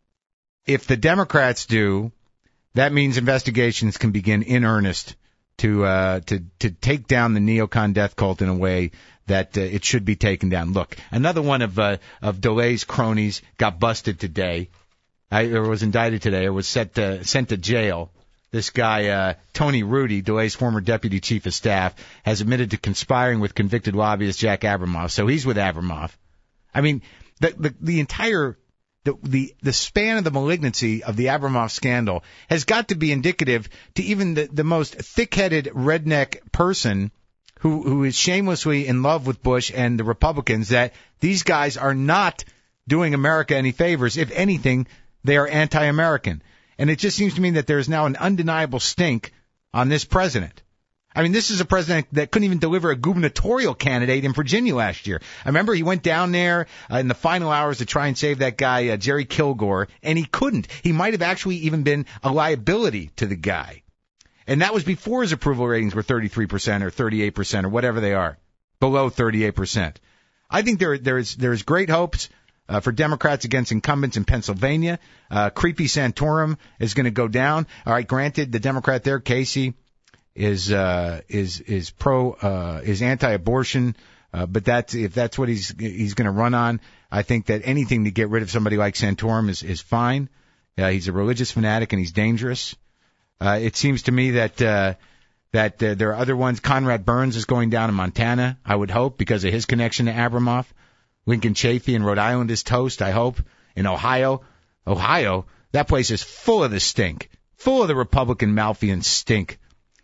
A: if the Democrats do. That means investigations can begin in earnest to uh, to to take down the neocon death cult in a way that uh, it should be taken down. Look, another one of uh, of DeLay's cronies got busted today, I, or was indicted today, or was set to, sent to jail. This guy, uh, Tony Rudy, DeLay's former deputy chief of staff, has admitted to conspiring with convicted lobbyist Jack Abramoff. So he's with Abramoff. I mean, the the, the entire The, the the span of the malignancy of the Abramoff scandal has got to be indicative to even the, the most thick-headed redneck person who who is shamelessly in love with Bush and the Republicans that these guys are not doing America any favors. If anything, they are anti-American. And it just seems to me that there is now an undeniable stink on this president. I mean, this is a president that couldn't even deliver a gubernatorial candidate in Virginia last year. I remember he went down there uh, in the final hours to try and save that guy, uh, Jerry Kilgore, and he couldn't. He might have actually even been a liability to the guy. And that was before his approval ratings were thirty-three percent or thirty-eight percent or whatever they are, below thirty-eight percent. I think there there is there is great hopes uh, for Democrats against incumbents in Pennsylvania. Uh, Creepy Santorum is going to go down. All right, granted, the Democrat there, Casey, is uh is is pro uh is anti-abortion, uh, but that's if that's what he's he's going to run on. I think that anything to get rid of somebody like Santorum is is fine. Uh, he's a religious fanatic and he's dangerous. Uh, it seems to me that uh, that uh, there are other ones. Conrad Burns is going down in Montana, I would hope, because of his connection to Abramoff. Lincoln Chafee in Rhode Island is toast, I hope. In Ohio, Ohio, that place is full of the stink, full of the Republican malfeasance stink.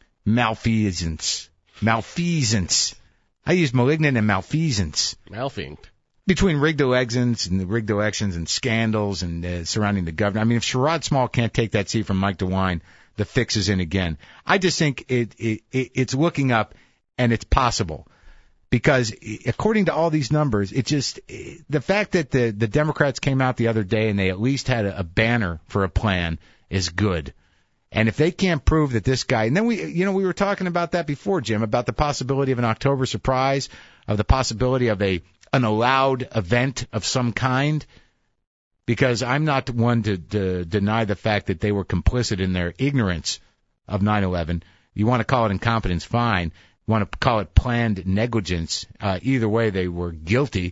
A: Malfeasance. Malfeasance. I use malignant and malfeasance.
B: Malfeasant.
A: Between rigged elections and the rigged elections and scandals and uh, surrounding the governor. I mean, if Sherrod Small can't take that seat from Mike DeWine, the fix is in again. I just think it, it, it it's looking up and it's possible. Because according to all these numbers, it just the fact that the, the Democrats came out the other day and they at least had a, a banner for a plan is good. And if they can't prove that this guy, and then we, you know, we were talking about that before, Jim, about the possibility of an October surprise, of the possibility of a an allowed event of some kind, because I'm not one to, to deny the fact that they were complicit in their ignorance of nine eleven. You want to call it incompetence, fine. You want to call it planned negligence. Uh, either way, they were guilty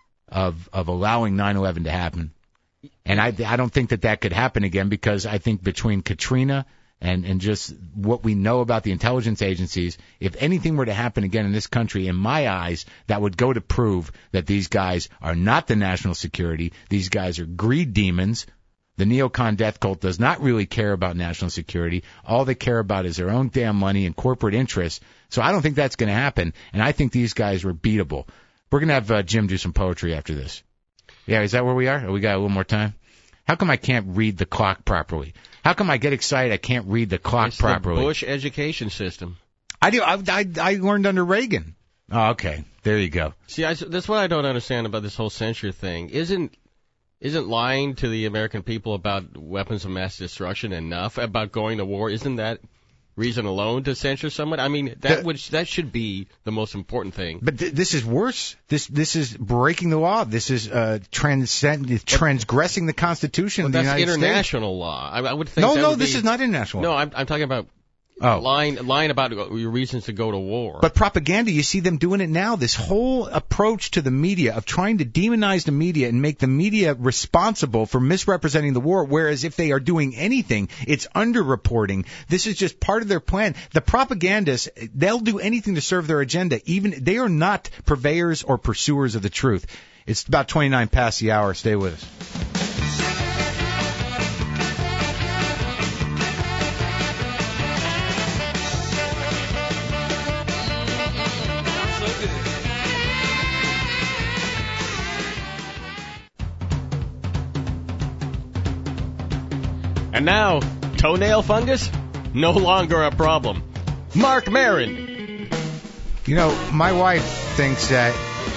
A: of of allowing nine eleven to happen. And I, I don't think that that could happen again because I think between Katrina and, and just what we know about the intelligence agencies, if anything were to happen again in this country, in my eyes, that would go to prove that these guys are not the national security. These guys are greed demons. The neocon death cult does not really care about national security. All they care about is their own damn money and corporate interests. So I don't think that's going to happen. And I think these guys were beatable. We're going to have uh, Jim do some poetry after this. Yeah, is that where we are? Or we got a little more time? How come I can't read the clock properly? How come I get excited I can't read the clock
B: it's
A: properly?
B: The Bush education system.
A: I do. I, I, I learned under Reagan. Oh, okay. There you go.
B: See, I, that's what I don't understand about this whole censure thing. Isn't isn't lying to the American people about weapons of mass destruction enough about going to war? Isn't that reason alone to censure someone? I mean, that
A: The-
B: would that should be the most important thing.
A: But th- this is worse. This this is breaking the law. This is uh, transcend transgressing the Constitution
B: But
A: of the
B: that's
A: United States.
B: international law. I, I would think.
A: No,
B: that
A: no,
B: would
A: this
B: be,
A: is not international.
B: No, I'm, I'm talking about
A: Oh.
B: lying lying about your reasons to go to war.
A: But propaganda, you see them doing it now. This whole approach to the media of trying to demonize the media and make the media responsible for misrepresenting the war, whereas if they are doing anything, it's underreporting. This is just part of their plan. The propagandists, they'll do anything to serve their agenda. Even they are not purveyors or pursuers of the truth. It's about twenty-nine past the hour. Stay with us.
B: And now, toenail fungus? no longer a problem. Mark Maron.
A: You know, my wife thinks that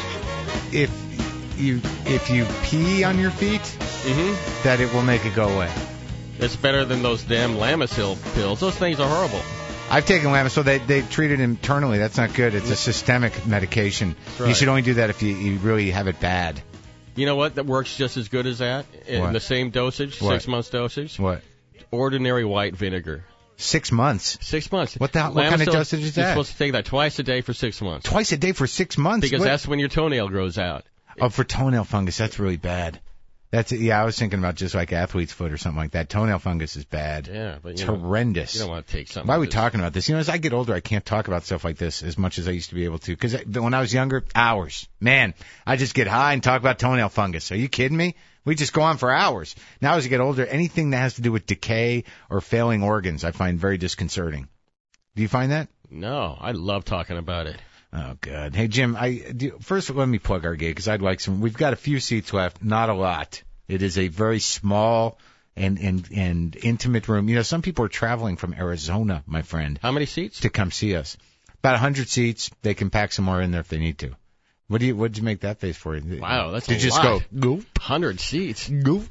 A: if you if you pee on your feet,
B: Mm-hmm.
A: that it will make it go away.
B: It's better than those damn Lamisil pills. Those things are horrible.
A: I've taken Lamisil. They they treat it internally. That's not good. It's a systemic medication.
B: right.
A: You should only do that if you, you really have it bad.
B: You know what? That works just as good as that in
A: What?
B: the same dosage,
A: What?
B: six months dosage.
A: What?
B: Ordinary white vinegar.
A: Six months.
B: Six months.
A: What the hell- what kind of
B: Lamisil,
A: dosage is
B: You're
A: that?
B: supposed to take that twice a day for six months.
A: Twice a day for six months.
B: Because
A: What?
B: that's when your toenail grows out.
A: Oh, for toenail fungus, that's really bad. That's yeah. I was thinking about just like athlete's foot or something like that. Toenail fungus is bad.
B: Yeah, but
A: It's
B: you know,
A: horrendous.
B: you don't want to take something.
A: Why are we
B: that's-
A: talking about this? You know, as I get older, I can't talk about stuff like this as much as I used to be able to. Because when I was younger, hours. Man, I just get high and talk about toenail fungus. Are you kidding me? We just go on for hours. Now as I get older, anything that has to do with decay or failing organs, I find very disconcerting. Do you find that?
B: No, I love talking about it.
A: Oh, God. Hey, Jim, I do, first let me plug our gig because I'd like some. We've got a few seats left, not a lot. It is a very small and, and, and intimate room. You know, some people are traveling from Arizona, my friend,
B: How many seats?
A: to come see us. About one hundred seats. They can pack some more in there if they need to. What do you? What did you make that face for?
B: Wow, that's
A: Did
B: a
A: you just
B: lot.
A: go, goop,
B: Hundred seats.
A: goop?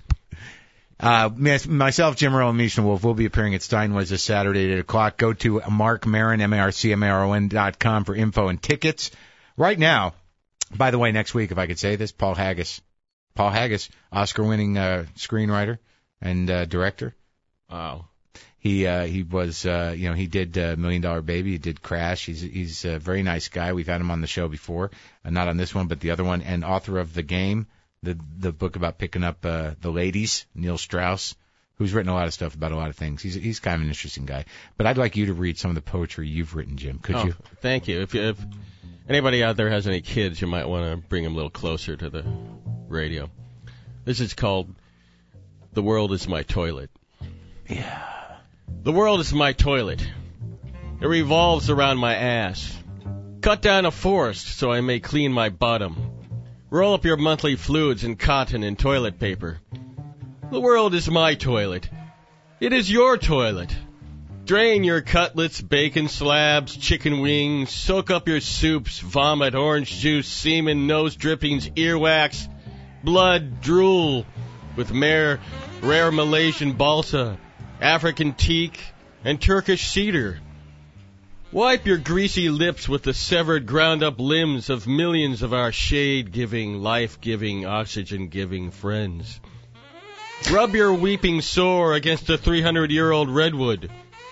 A: Uh, mes- myself, Jim Rowe, and Misha Wolf will be appearing at Steinway's this Saturday at eight o'clock. Go to Mark Maron, M A R C M A R O N dot com for info and tickets. Right now, by the way, next week, if I could say this, Paul Haggis. Paul Haggis, Oscar-winning uh, screenwriter and uh, director.
B: Wow.
A: He uh, he was uh, you know he did uh, Million Dollar Baby. He did Crash. He's he's a very nice guy. We've had him on the show before, uh, not on this one, but the other one. And author of The Game, the the book about picking up uh, the ladies, Neil Strauss, who's written a lot of stuff about a lot of things. He's he's kind of an interesting guy. But I'd like you to read some of the poetry you've written, Jim. Could
B: Oh,
A: you?
B: Thank you. If, you- if anybody out there has any kids, you might want to bring them a little closer to the radio. This is called "The World Is My Toilet."
A: Yeah.
B: The world is my toilet. It revolves around my ass. Cut down a forest so I may clean my bottom. Roll up your monthly fluids in cotton and toilet paper. The world is my toilet. It is your toilet. Drain your cutlets, bacon slabs, chicken wings, soak up your soups, vomit, orange juice, semen, nose drippings, earwax, blood, drool, with mare, rare Malaysian balsa, African teak, and Turkish cedar. Wipe your greasy lips with the severed, ground-up limbs of millions of our shade-giving, life-giving, oxygen-giving friends. Rub your weeping sore against a three hundred year old redwood.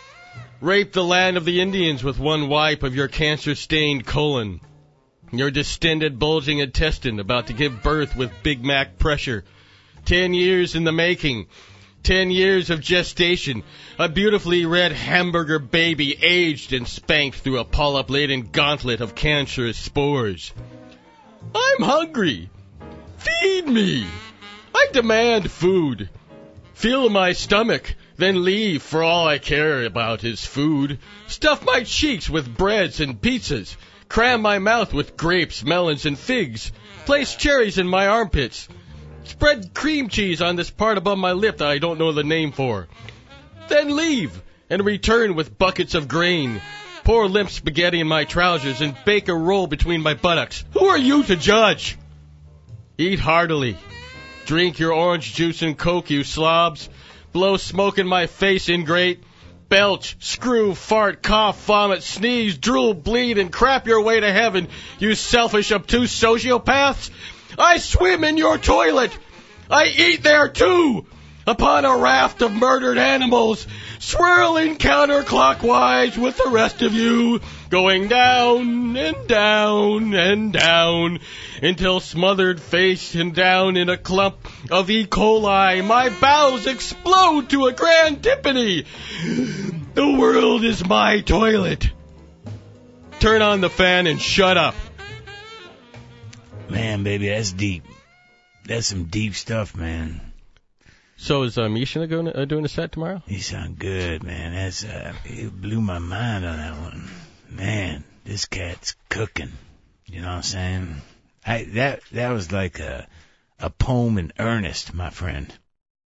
B: Rape the land of the Indians with one wipe of your cancer-stained colon. Your distended, bulging intestine about to give birth with Big Mac pressure. Ten years in the making. Ten years of gestation. A beautifully red hamburger baby aged and spanked through a polyp-laden gauntlet of cancerous spores. I'm hungry. Feed me. I demand food. Fill my stomach, then leave, for all I care about is food. Stuff my cheeks with breads and pizzas. Cram my mouth with grapes, melons, and figs. Place cherries in my armpits. Spread cream cheese on this part above my lip that I don't know the name for. Then leave, and return with buckets of grain. Pour limp spaghetti in my trousers and bake a roll between my buttocks. Who are you to judge? Eat heartily. Drink your orange juice and coke, you slobs. Blow smoke in my face, ingrate. Belch, screw, fart, cough, vomit, sneeze, drool, bleed, and crap your way to heaven, you selfish, obtuse sociopaths. I swim in your toilet. I eat there too. Upon a raft of murdered animals, swirling counterclockwise with the rest of you, going down and down and down, until smothered face and down in a clump of E. coli, my bowels explode to a grand timpani. The world is my toilet. Turn on the fan and shut up.
G: Man, baby, that's deep. That's some deep stuff, man.
B: So is uh, Misha going to, uh, doing a set tomorrow?
G: You sound good, man. That's uh, it blew my mind on that one. Man, this cat's cooking. You know what I'm saying? I that that was like a a poem in earnest, my friend.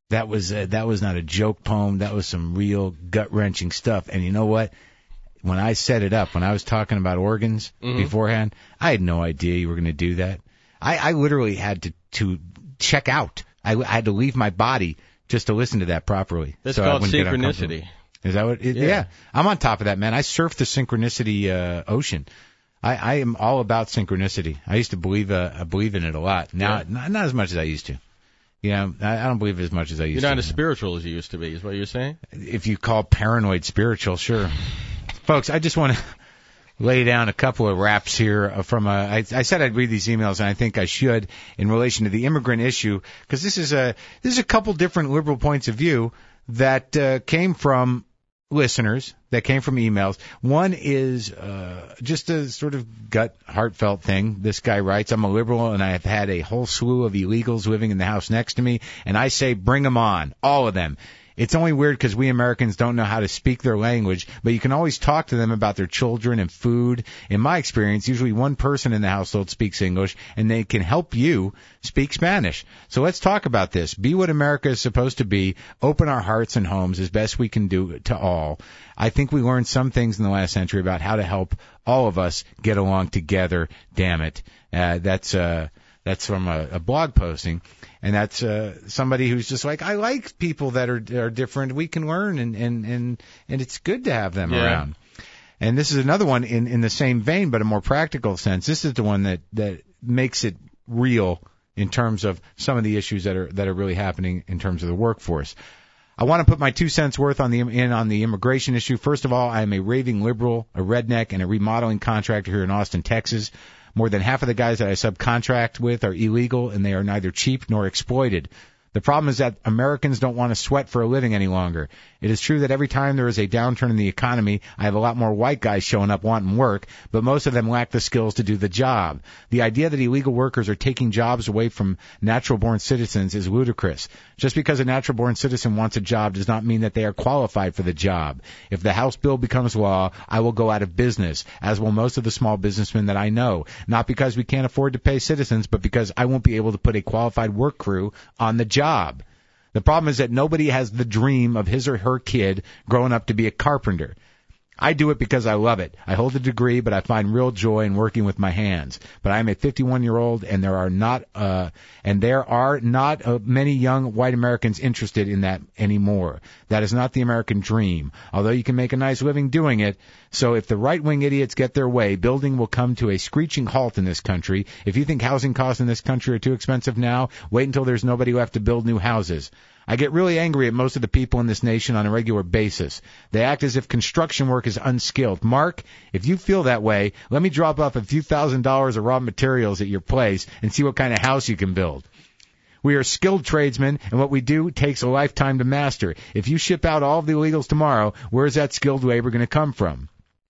G: That was uh, that was not a joke poem. That was some real gut-wrenching stuff. And you know what? When I set it up, when I was talking about organs
B: Mhm.
G: beforehand, I had no idea you were going to do that. I, I literally had to, to check out. I, I had to leave my body just to listen to that properly.
B: That's
G: so I
B: called
G: wouldn't get uncomfortable.
B: synchronicity.
G: Is that what? It,
B: Yeah.
G: yeah. I'm on top of that, man. I surf the synchronicity uh, ocean. I, I am all about synchronicity. I used to believe uh, I believe in it a lot. Now,
B: Yeah.
G: not, not as much as I used to. You know, I, I don't believe it as much as I used
B: You're
G: to.
B: not as spiritual as you used to be, is what you're saying?
G: If you call paranoid spiritual, sure. Folks, I just want to lay down a couple of raps here from a, I, I said I'd read these emails, and I think I should, in relation to the immigrant issue, because this is a this is a couple different liberal points of view that uh, came from listeners, that came from emails. One is uh, just a sort of gut, heartfelt thing. This guy writes, I'm a liberal, and I have had a whole slew of illegals living in the house next to me, and I say bring them on, all of them. It's only weird because we Americans don't know how to speak their language, but you can always talk to them about their children and food. In my experience, usually one person in the household speaks English, and they can help you speak Spanish. So let's talk about this. Be what America is supposed to be. Open our hearts and homes as best we can do to all. I think we learned some things in the last century about how to help all of us get along together. Damn it. Uh, that's uh, that's from a, a blog posting. And that's uh, somebody who's just like, I like people that are are different. We can learn, and and and, and it's good to have them
B: Yeah.
G: around. And this is another one in, in the same vein, but a more practical sense. This is the one that, that makes it real in terms of some of the issues that are that are really happening in terms of the workforce. I want to put my two cents worth on the in on the immigration issue. First of all, I am a raving liberal, a redneck, and a remodeling contractor here in Austin, Texas. More than half of the guys that I subcontract with are illegal, and they are neither cheap nor exploited. The problem is that Americans don't want to sweat for a living any longer. It is true that every time there is a downturn in the economy, I have a lot more white guys showing up wanting work, but most of them lack the skills to do the job. The idea that illegal workers are taking jobs away from natural-born citizens is ludicrous. Just because a natural-born citizen wants a job does not mean that they are qualified for the job. If the House bill becomes law, I will go out of business, as will most of the small businessmen that I know. Not because we can't afford to pay citizens, but because I won't be able to put a qualified work crew on the job. Job. The problem is that nobody has the dream of his or her kid growing up to be a carpenter. I do it because I love it. I hold a degree, but I find real joy in working with my hands. But I am a fifty-one-year-old, and there are not uh, and there are not uh, many young white Americans interested in that anymore. That is not the American dream, although you can make a nice living doing it. So if the right-wing idiots get their way, building will come to a screeching halt in this country. If you think housing costs in this country are too expensive now, wait until there's nobody left to build new houses. I get really angry at most of the people in this nation on a regular basis. They act as if construction work is unskilled. Mark, if you feel that way, let me drop off a few thousand dollars of raw materials at your place and see what kind of house you can build. We are skilled tradesmen, and what we do takes a lifetime to master. If you ship out all of the illegals tomorrow, where is that skilled labor going to come from?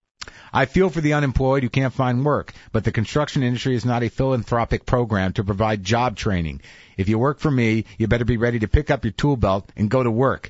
G: I feel for the unemployed who can't find work, but the construction industry is not a philanthropic program to provide job training. If you work for me, you better be ready to pick up your tool belt and go to work.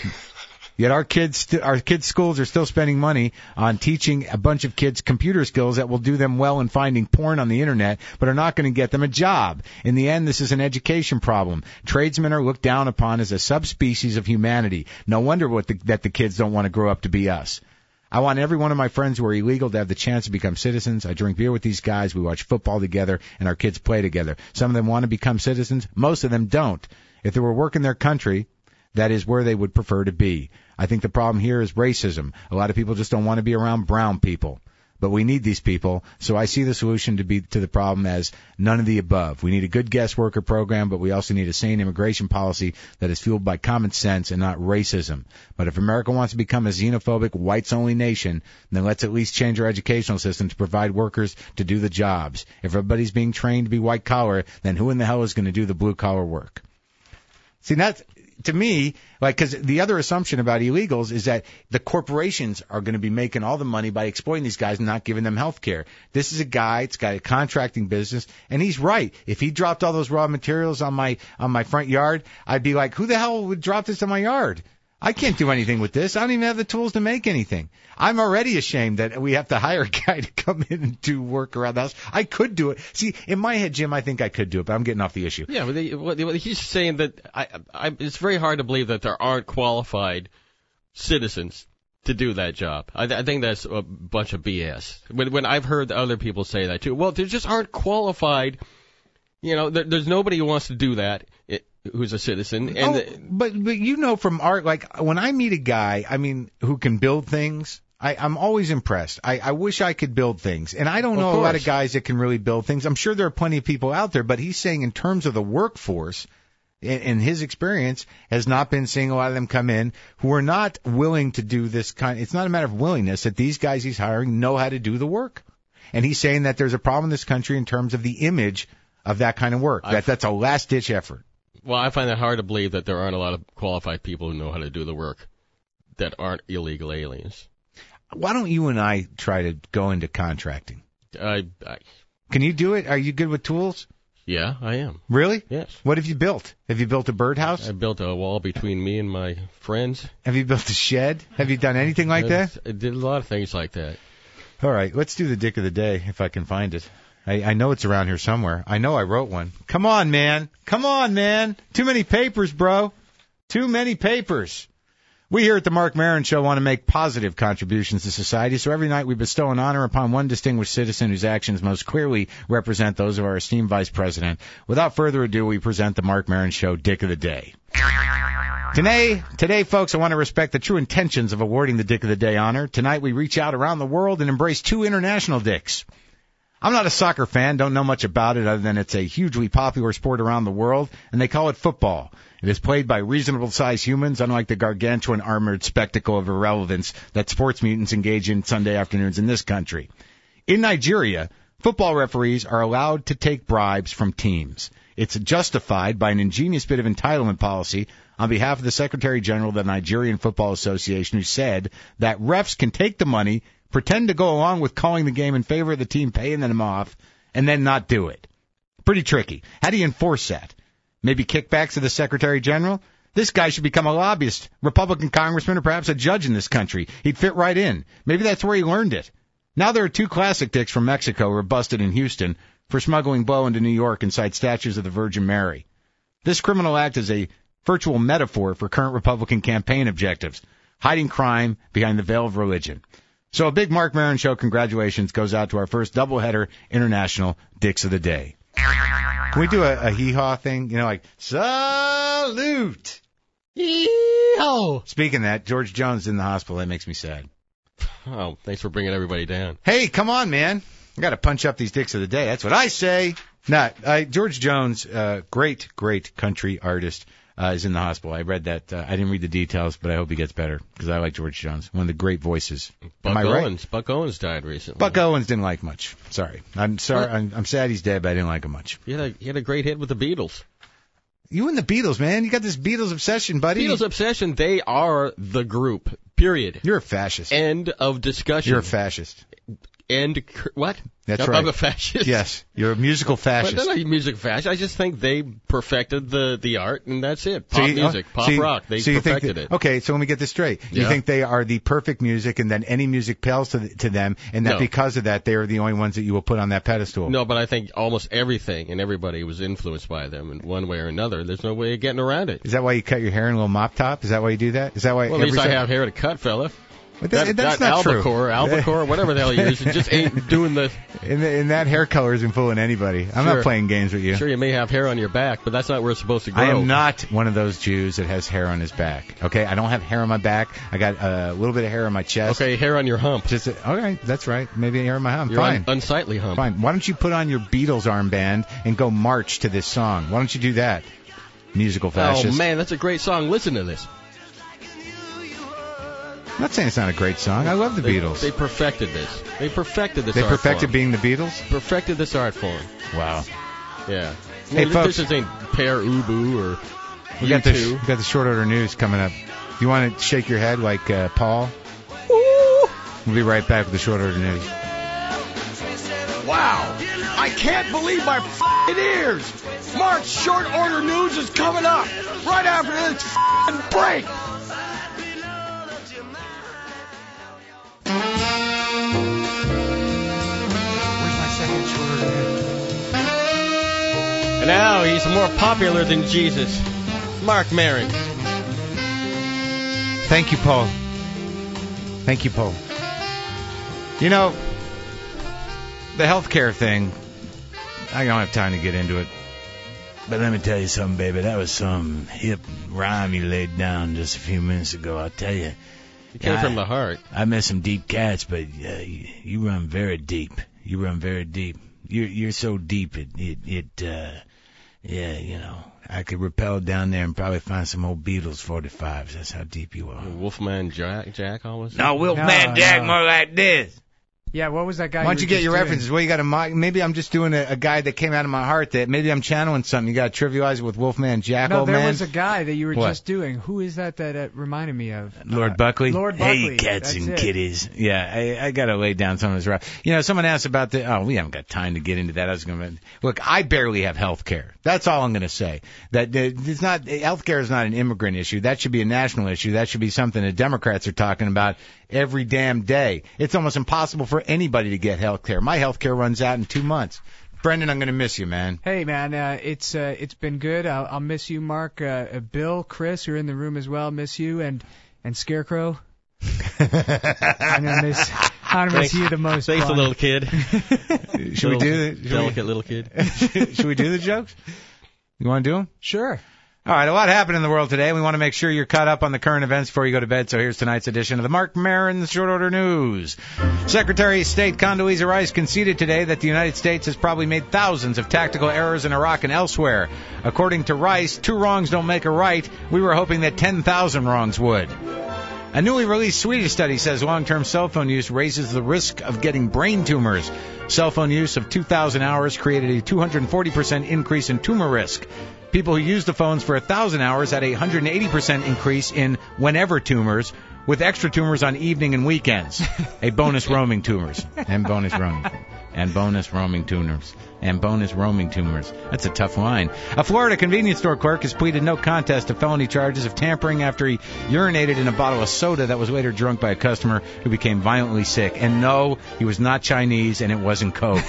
G: Yet our kids, st- our kids' schools are still spending money on teaching a bunch of kids computer skills that will do them well in finding porn on the internet, but are not going to get them a job. In the end, this is an education problem. Tradesmen are looked down upon as a subspecies of humanity. No wonder what the, that the kids don't want to grow up to be us. I want every one of my friends who are illegal to have the chance to become citizens. I drink beer with these guys. We watch football together, and our kids play together. Some of them want to become citizens. Most of them don't. If they were working their country, that is where they would prefer to be. I think the problem here is racism. A lot of people just don't want to be around brown people. But we need these people, so I see the solution to be to the problem as none of the above. We need a good guest worker program, but we also need a sane immigration policy that is fueled by common sense and not racism. But if America wants to become a xenophobic, whites-only nation, then let's at least change our educational system to provide workers to do the jobs. If everybody's being trained to be white-collar, then who in the hell is going to do the blue-collar work? See, that's... To me, like, because the other assumption about illegals is that the corporations are going to be making all the money by exploiting these guys and not giving them health care. This is a guy, it's got a contracting business, and he's right. If he dropped all those raw materials on my on my front yard, I'd be like, who the hell would drop this on my yard? I can't do anything with this. I don't even have the tools to make anything. I'm already ashamed that we have to hire a guy to come in and do work around the house. I could do it. See, in my head, Jim, I think I could do it, but I'm getting off the issue.
B: Yeah, but they, what, what he's saying that I, I, it's very hard to believe that there aren't qualified citizens to do that job. I, I think that's a bunch of B S. When, when I've heard other people say that too, well, there just aren't qualified. You know, there, there's nobody who wants to do that. It, who's a citizen. And
G: oh,
B: the,
G: but but you know from art, like when I meet a guy, I mean, who can build things, I, I'm always impressed. I, I wish I could build things, and I don't know a lot of guys that can really build things. I'm sure there are plenty of people out there, but he's saying in terms of the workforce, in, in his experience, has not been seeing a lot of them come in who are not willing to do this kind. It's not a matter of willingness that these guys he's hiring know how to do the work, and he's saying that there's a problem in this country in terms of the image of that kind of work. That that's a last ditch effort.
B: Well, I find it hard to believe that there aren't a lot of qualified people who know how to do the work that aren't illegal aliens.
G: Why don't you and I try to go into contracting?
B: I, I,
G: Can you do it? Are you good with tools?
B: Yeah, I am.
G: Really?
B: Yes.
G: What have you built? Have you built a birdhouse?
B: I built a wall between me and my friends.
G: Have you built a shed? Have you done anything like that?
B: I did a lot of things like that.
G: All right, let's do the dick of the day if I can find it. I, I know it's around here somewhere. I know I wrote one. Come on, man. Come on, man. Too many papers, bro. Too many papers. We here at the Mark Maron Show want to make positive contributions to society, so every night we bestow an honor upon one distinguished citizen whose actions most clearly represent those of our esteemed Vice President. Without further ado, we present the Mark Maron Show Dick of the Day. Today, today, folks, I want to respect the true intentions of awarding the Dick of the Day honor. Tonight we reach out around the world and embrace two international dicks. I'm not a soccer fan, don't know much about it other than it's a hugely popular sport around the world, and they call it football. It is played by reasonable-sized humans, unlike the gargantuan armored spectacle of irrelevance that sports mutants engage in Sunday afternoons in this country. In Nigeria, football referees are allowed to take bribes from teams. It's justified by an ingenious bit of entitlement policy on behalf of the Secretary General of the Nigerian Football Association, who said that refs can take the money, pretend to go along with calling the game in favor of the team paying them off, and then not do it. Pretty tricky. How do you enforce that? Maybe kickbacks to the Secretary General? This guy should become a lobbyist, Republican congressman, or perhaps a judge in this country. He'd fit right in. Maybe that's where he learned it. Now there are two classic dicks from Mexico who were busted in Houston for smuggling blow into New York inside statues of the Virgin Mary. This criminal act is a virtual metaphor for current Republican campaign objectives, hiding crime behind the veil of religion. So a big Mark Maron Show congratulations goes out to our first doubleheader international Dicks of the Day. Can we do a, a hee-haw thing? You know, like, salute!
B: Yee-haw!
G: Speaking of that, George Jones is in the hospital. That makes me sad.
B: Oh, thanks for bringing everybody down.
G: Hey, come on, man. I got to punch up these Dicks of the Day. That's what I say. Not, uh, George Jones, uh, great, great country artist. Uh, is in the hospital. I read that. Uh, I didn't read the details, but I hope he gets better because I like George Jones. One of the great voices.
B: Buck
G: Am I
B: Owens.
G: right?
B: Buck Owens died recently.
G: Buck Owens didn't like much. Sorry. I'm sorry. I'm, I'm sad he's dead, but I didn't like him much.
B: He had a, he had a great hit with the Beatles.
G: You and the Beatles, man. You got this Beatles obsession, buddy.
B: Beatles obsession. They are the group. Period.
G: You're a fascist.
B: End of discussion.
G: You're a fascist.
B: End. What?
G: That's
B: I'm,
G: right.
B: I'm a fascist.
G: Yes, you're a musical fascist.
B: But they're not music fascist. I just think they perfected the, the art, and that's it. Pop
G: so you,
B: music,
G: oh,
B: pop
G: so you,
B: rock. They
G: so you
B: perfected
G: think that,
B: it.
G: Okay, so let me get this straight. You
B: Yeah.
G: think they are the perfect music, and then any music pales to, the, to them, and that
B: No.
G: because of that, they are the only ones that you will put on that pedestal?
B: No, but I think almost everything and everybody was influenced by them in one way or another. There's no way of getting around it.
G: Is that why you cut your hair in a little mop top? Is that why you do that? Is that why?
B: Well, at least
G: every
B: I
G: time-
B: have hair to cut, fella.
G: But that,
B: That,
G: that's
B: that
G: not true.
B: albacore, albacore, whatever the hell you use, it just ain't doing the.
G: And, and that hair color isn't fooling anybody. I'm
B: Sure.
G: not playing games with you.
B: Sure, you may have hair on your back, but that's not where it's supposed to grow.
G: I am not one of those Jews that has hair on his back. Okay, I don't have hair on my back. I got a little bit of hair on my chest.
B: Okay, hair on your hump.
G: Just a, all right, that's right. Maybe hair on my hump.
B: Your
G: Fine.
B: un- unsightly hump.
G: Fine. Why don't you put on your Beatles armband and go march to this song? Why don't you do that? Musical fascist.
B: Oh man, that's a great song. Listen to this.
G: I'm not saying it's not a great song. I love the
B: They,
G: Beatles.
B: They perfected this. They perfected this.
G: They
B: art
G: perfected
B: form.
G: being the Beatles?
B: Perfected this art form.
G: Wow.
B: Yeah.
G: Hey,
B: Well,
G: folks.
B: This ain't Pear Ubu or
G: We
B: U
G: got the
B: two.
G: we got the short order news coming up. You want to shake your head like uh, Paul? We'll be right back with the short order news.
H: Wow! I can't believe my f***ing ears! Mark's short order news is coming up right after this f***ing break!
A: my second short order news?
B: And now he's more popular than Jesus. Mark Maron.
A: Thank you, Paul. Thank you, Paul. You know, the healthcare thing, I don't have time to get into it. But let me tell you something, baby. That was some hip rhyme you laid down just a few minutes ago. I'll tell you.
B: It came
A: I,
B: from the heart.
A: I met some deep cats, but uh, you, you run very deep. You run very deep. You're, you're so deep, it, it, it uh, yeah, you know, I could rappel down there and probably find some old Beatles forty-fives. That's how deep you are.
B: Wolfman Jack, Jack almost?
A: No, Wolfman
C: No,
A: Jack,
C: no.
A: more like this.
C: Yeah, what was that guy?
A: Why don't you
C: were
A: get
C: just
A: your
C: doing?
A: references? Well, you got to mock. Maybe I'm just doing a, a guy that came out of my heart. That maybe I'm channeling something. You got to trivialize it with Wolfman Jack,
C: No,
A: old
C: there
A: man.
C: was a guy that you were
A: What?
C: just doing. Who is that that uh, reminded me of?
A: Lord
C: Uh,
A: Buckley.
C: Lord
A: Hey,
C: Buckley.
A: cats
C: That's
A: and
C: it.
A: kitties. Yeah, I, I got to lay down some of his rap. You know, someone asked about the. Oh, we haven't got time to get into that. I was going to look. I barely have health care. That's all I'm going to say. That uh, it's not health care is not an immigrant issue. That should be a national issue. That should be something the Democrats are talking about every damn day. It's almost impossible for anybody to get health care. My health care runs out in two months. Brendan, I'm going to miss you, man.
C: Hey man, uh, it's uh, it's been good. I'll, I'll miss you, Mark. Uh, uh, Bill, Chris, you're in the room as well. Miss you and and Scarecrow. I'm gonna miss. I'm gonna miss
B: Thanks.
C: you the most.
B: Thanks,
C: Bon.
B: a little kid.
A: Should we do the, should
B: Delicate little kid.
A: we, should we do the jokes? You want to do them?
C: Sure.
A: All right, a lot happened in the world today. We want to make sure you're caught up on the current events before you go to bed, so here's tonight's edition of the Mark Maron Short Order News. Secretary of State Condoleezza Rice conceded today that the United States has probably made thousands of tactical errors in Iraq and elsewhere. According to Rice, two wrongs don't make a right. We were hoping that ten thousand wrongs would. A newly released Swedish study says long-term cell phone use raises the risk of getting brain tumors. Cell phone use of two thousand hours created a two hundred forty percent increase in tumor risk. People who used the phones for one thousand hours had a one hundred eighty percent increase in whenever tumors, with extra tumors on evening and weekends. A bonus roaming tumors. And bonus roaming. And bonus roaming tumors. And bonus roaming tumors. That's a tough line. A Florida convenience store clerk has pleaded no contest to felony charges of tampering after he urinated in a bottle of soda that was later drunk by a customer who became violently sick. And no, he was not Chinese and it wasn't Coke.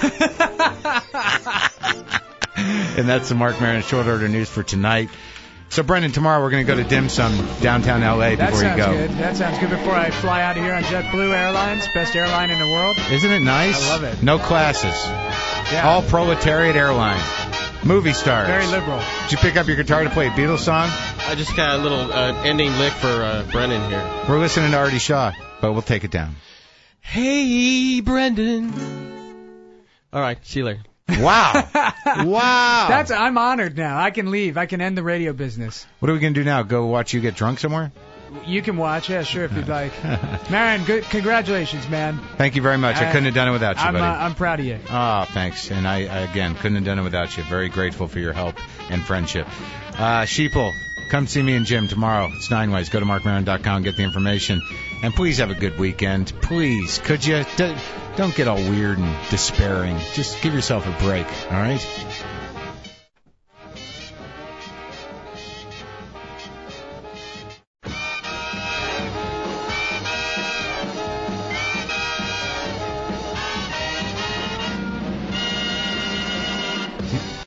A: And that's the Mark Maron Short Order News for tonight. So, Brendan, tomorrow we're going to go to Dim Sum downtown L A
C: That
A: before you
C: sounds
A: go.
C: good. That sounds good. Before I fly out of here on JetBlue Airlines, best airline in the world.
A: Isn't it nice?
C: I love it.
A: No classes.
C: Yeah.
A: All proletariat airline. Movie stars.
C: Very liberal.
A: Did you pick up your guitar to play a Beatles song?
B: I just got a little uh, ending lick for uh, Brennan here.
A: We're listening to Artie Shaw, but we'll take it down.
B: Hey, Brendan. All right, see you later.
A: Wow. Wow.
C: That's. I'm honored now. I can leave. I can end the radio business.
A: What are we going to do now? Go watch you get drunk somewhere?
C: You can watch. Yeah, sure, if you'd like. Maron, good. Congratulations, man.
A: Thank you very much. I
C: Uh,
A: couldn't have done it without you,
C: I'm, uh,
A: buddy.
C: I'm proud of you.
A: Oh, thanks. And I, I, again, couldn't have done it without you. Very grateful for your help and friendship. Uh, Sheeple, come see me and Jim tomorrow. It's nine ways. Go to mark maron dot com, get the information. And please have a good weekend. Please, could you? D- don't get all weird and despairing. Just give yourself a break, all right?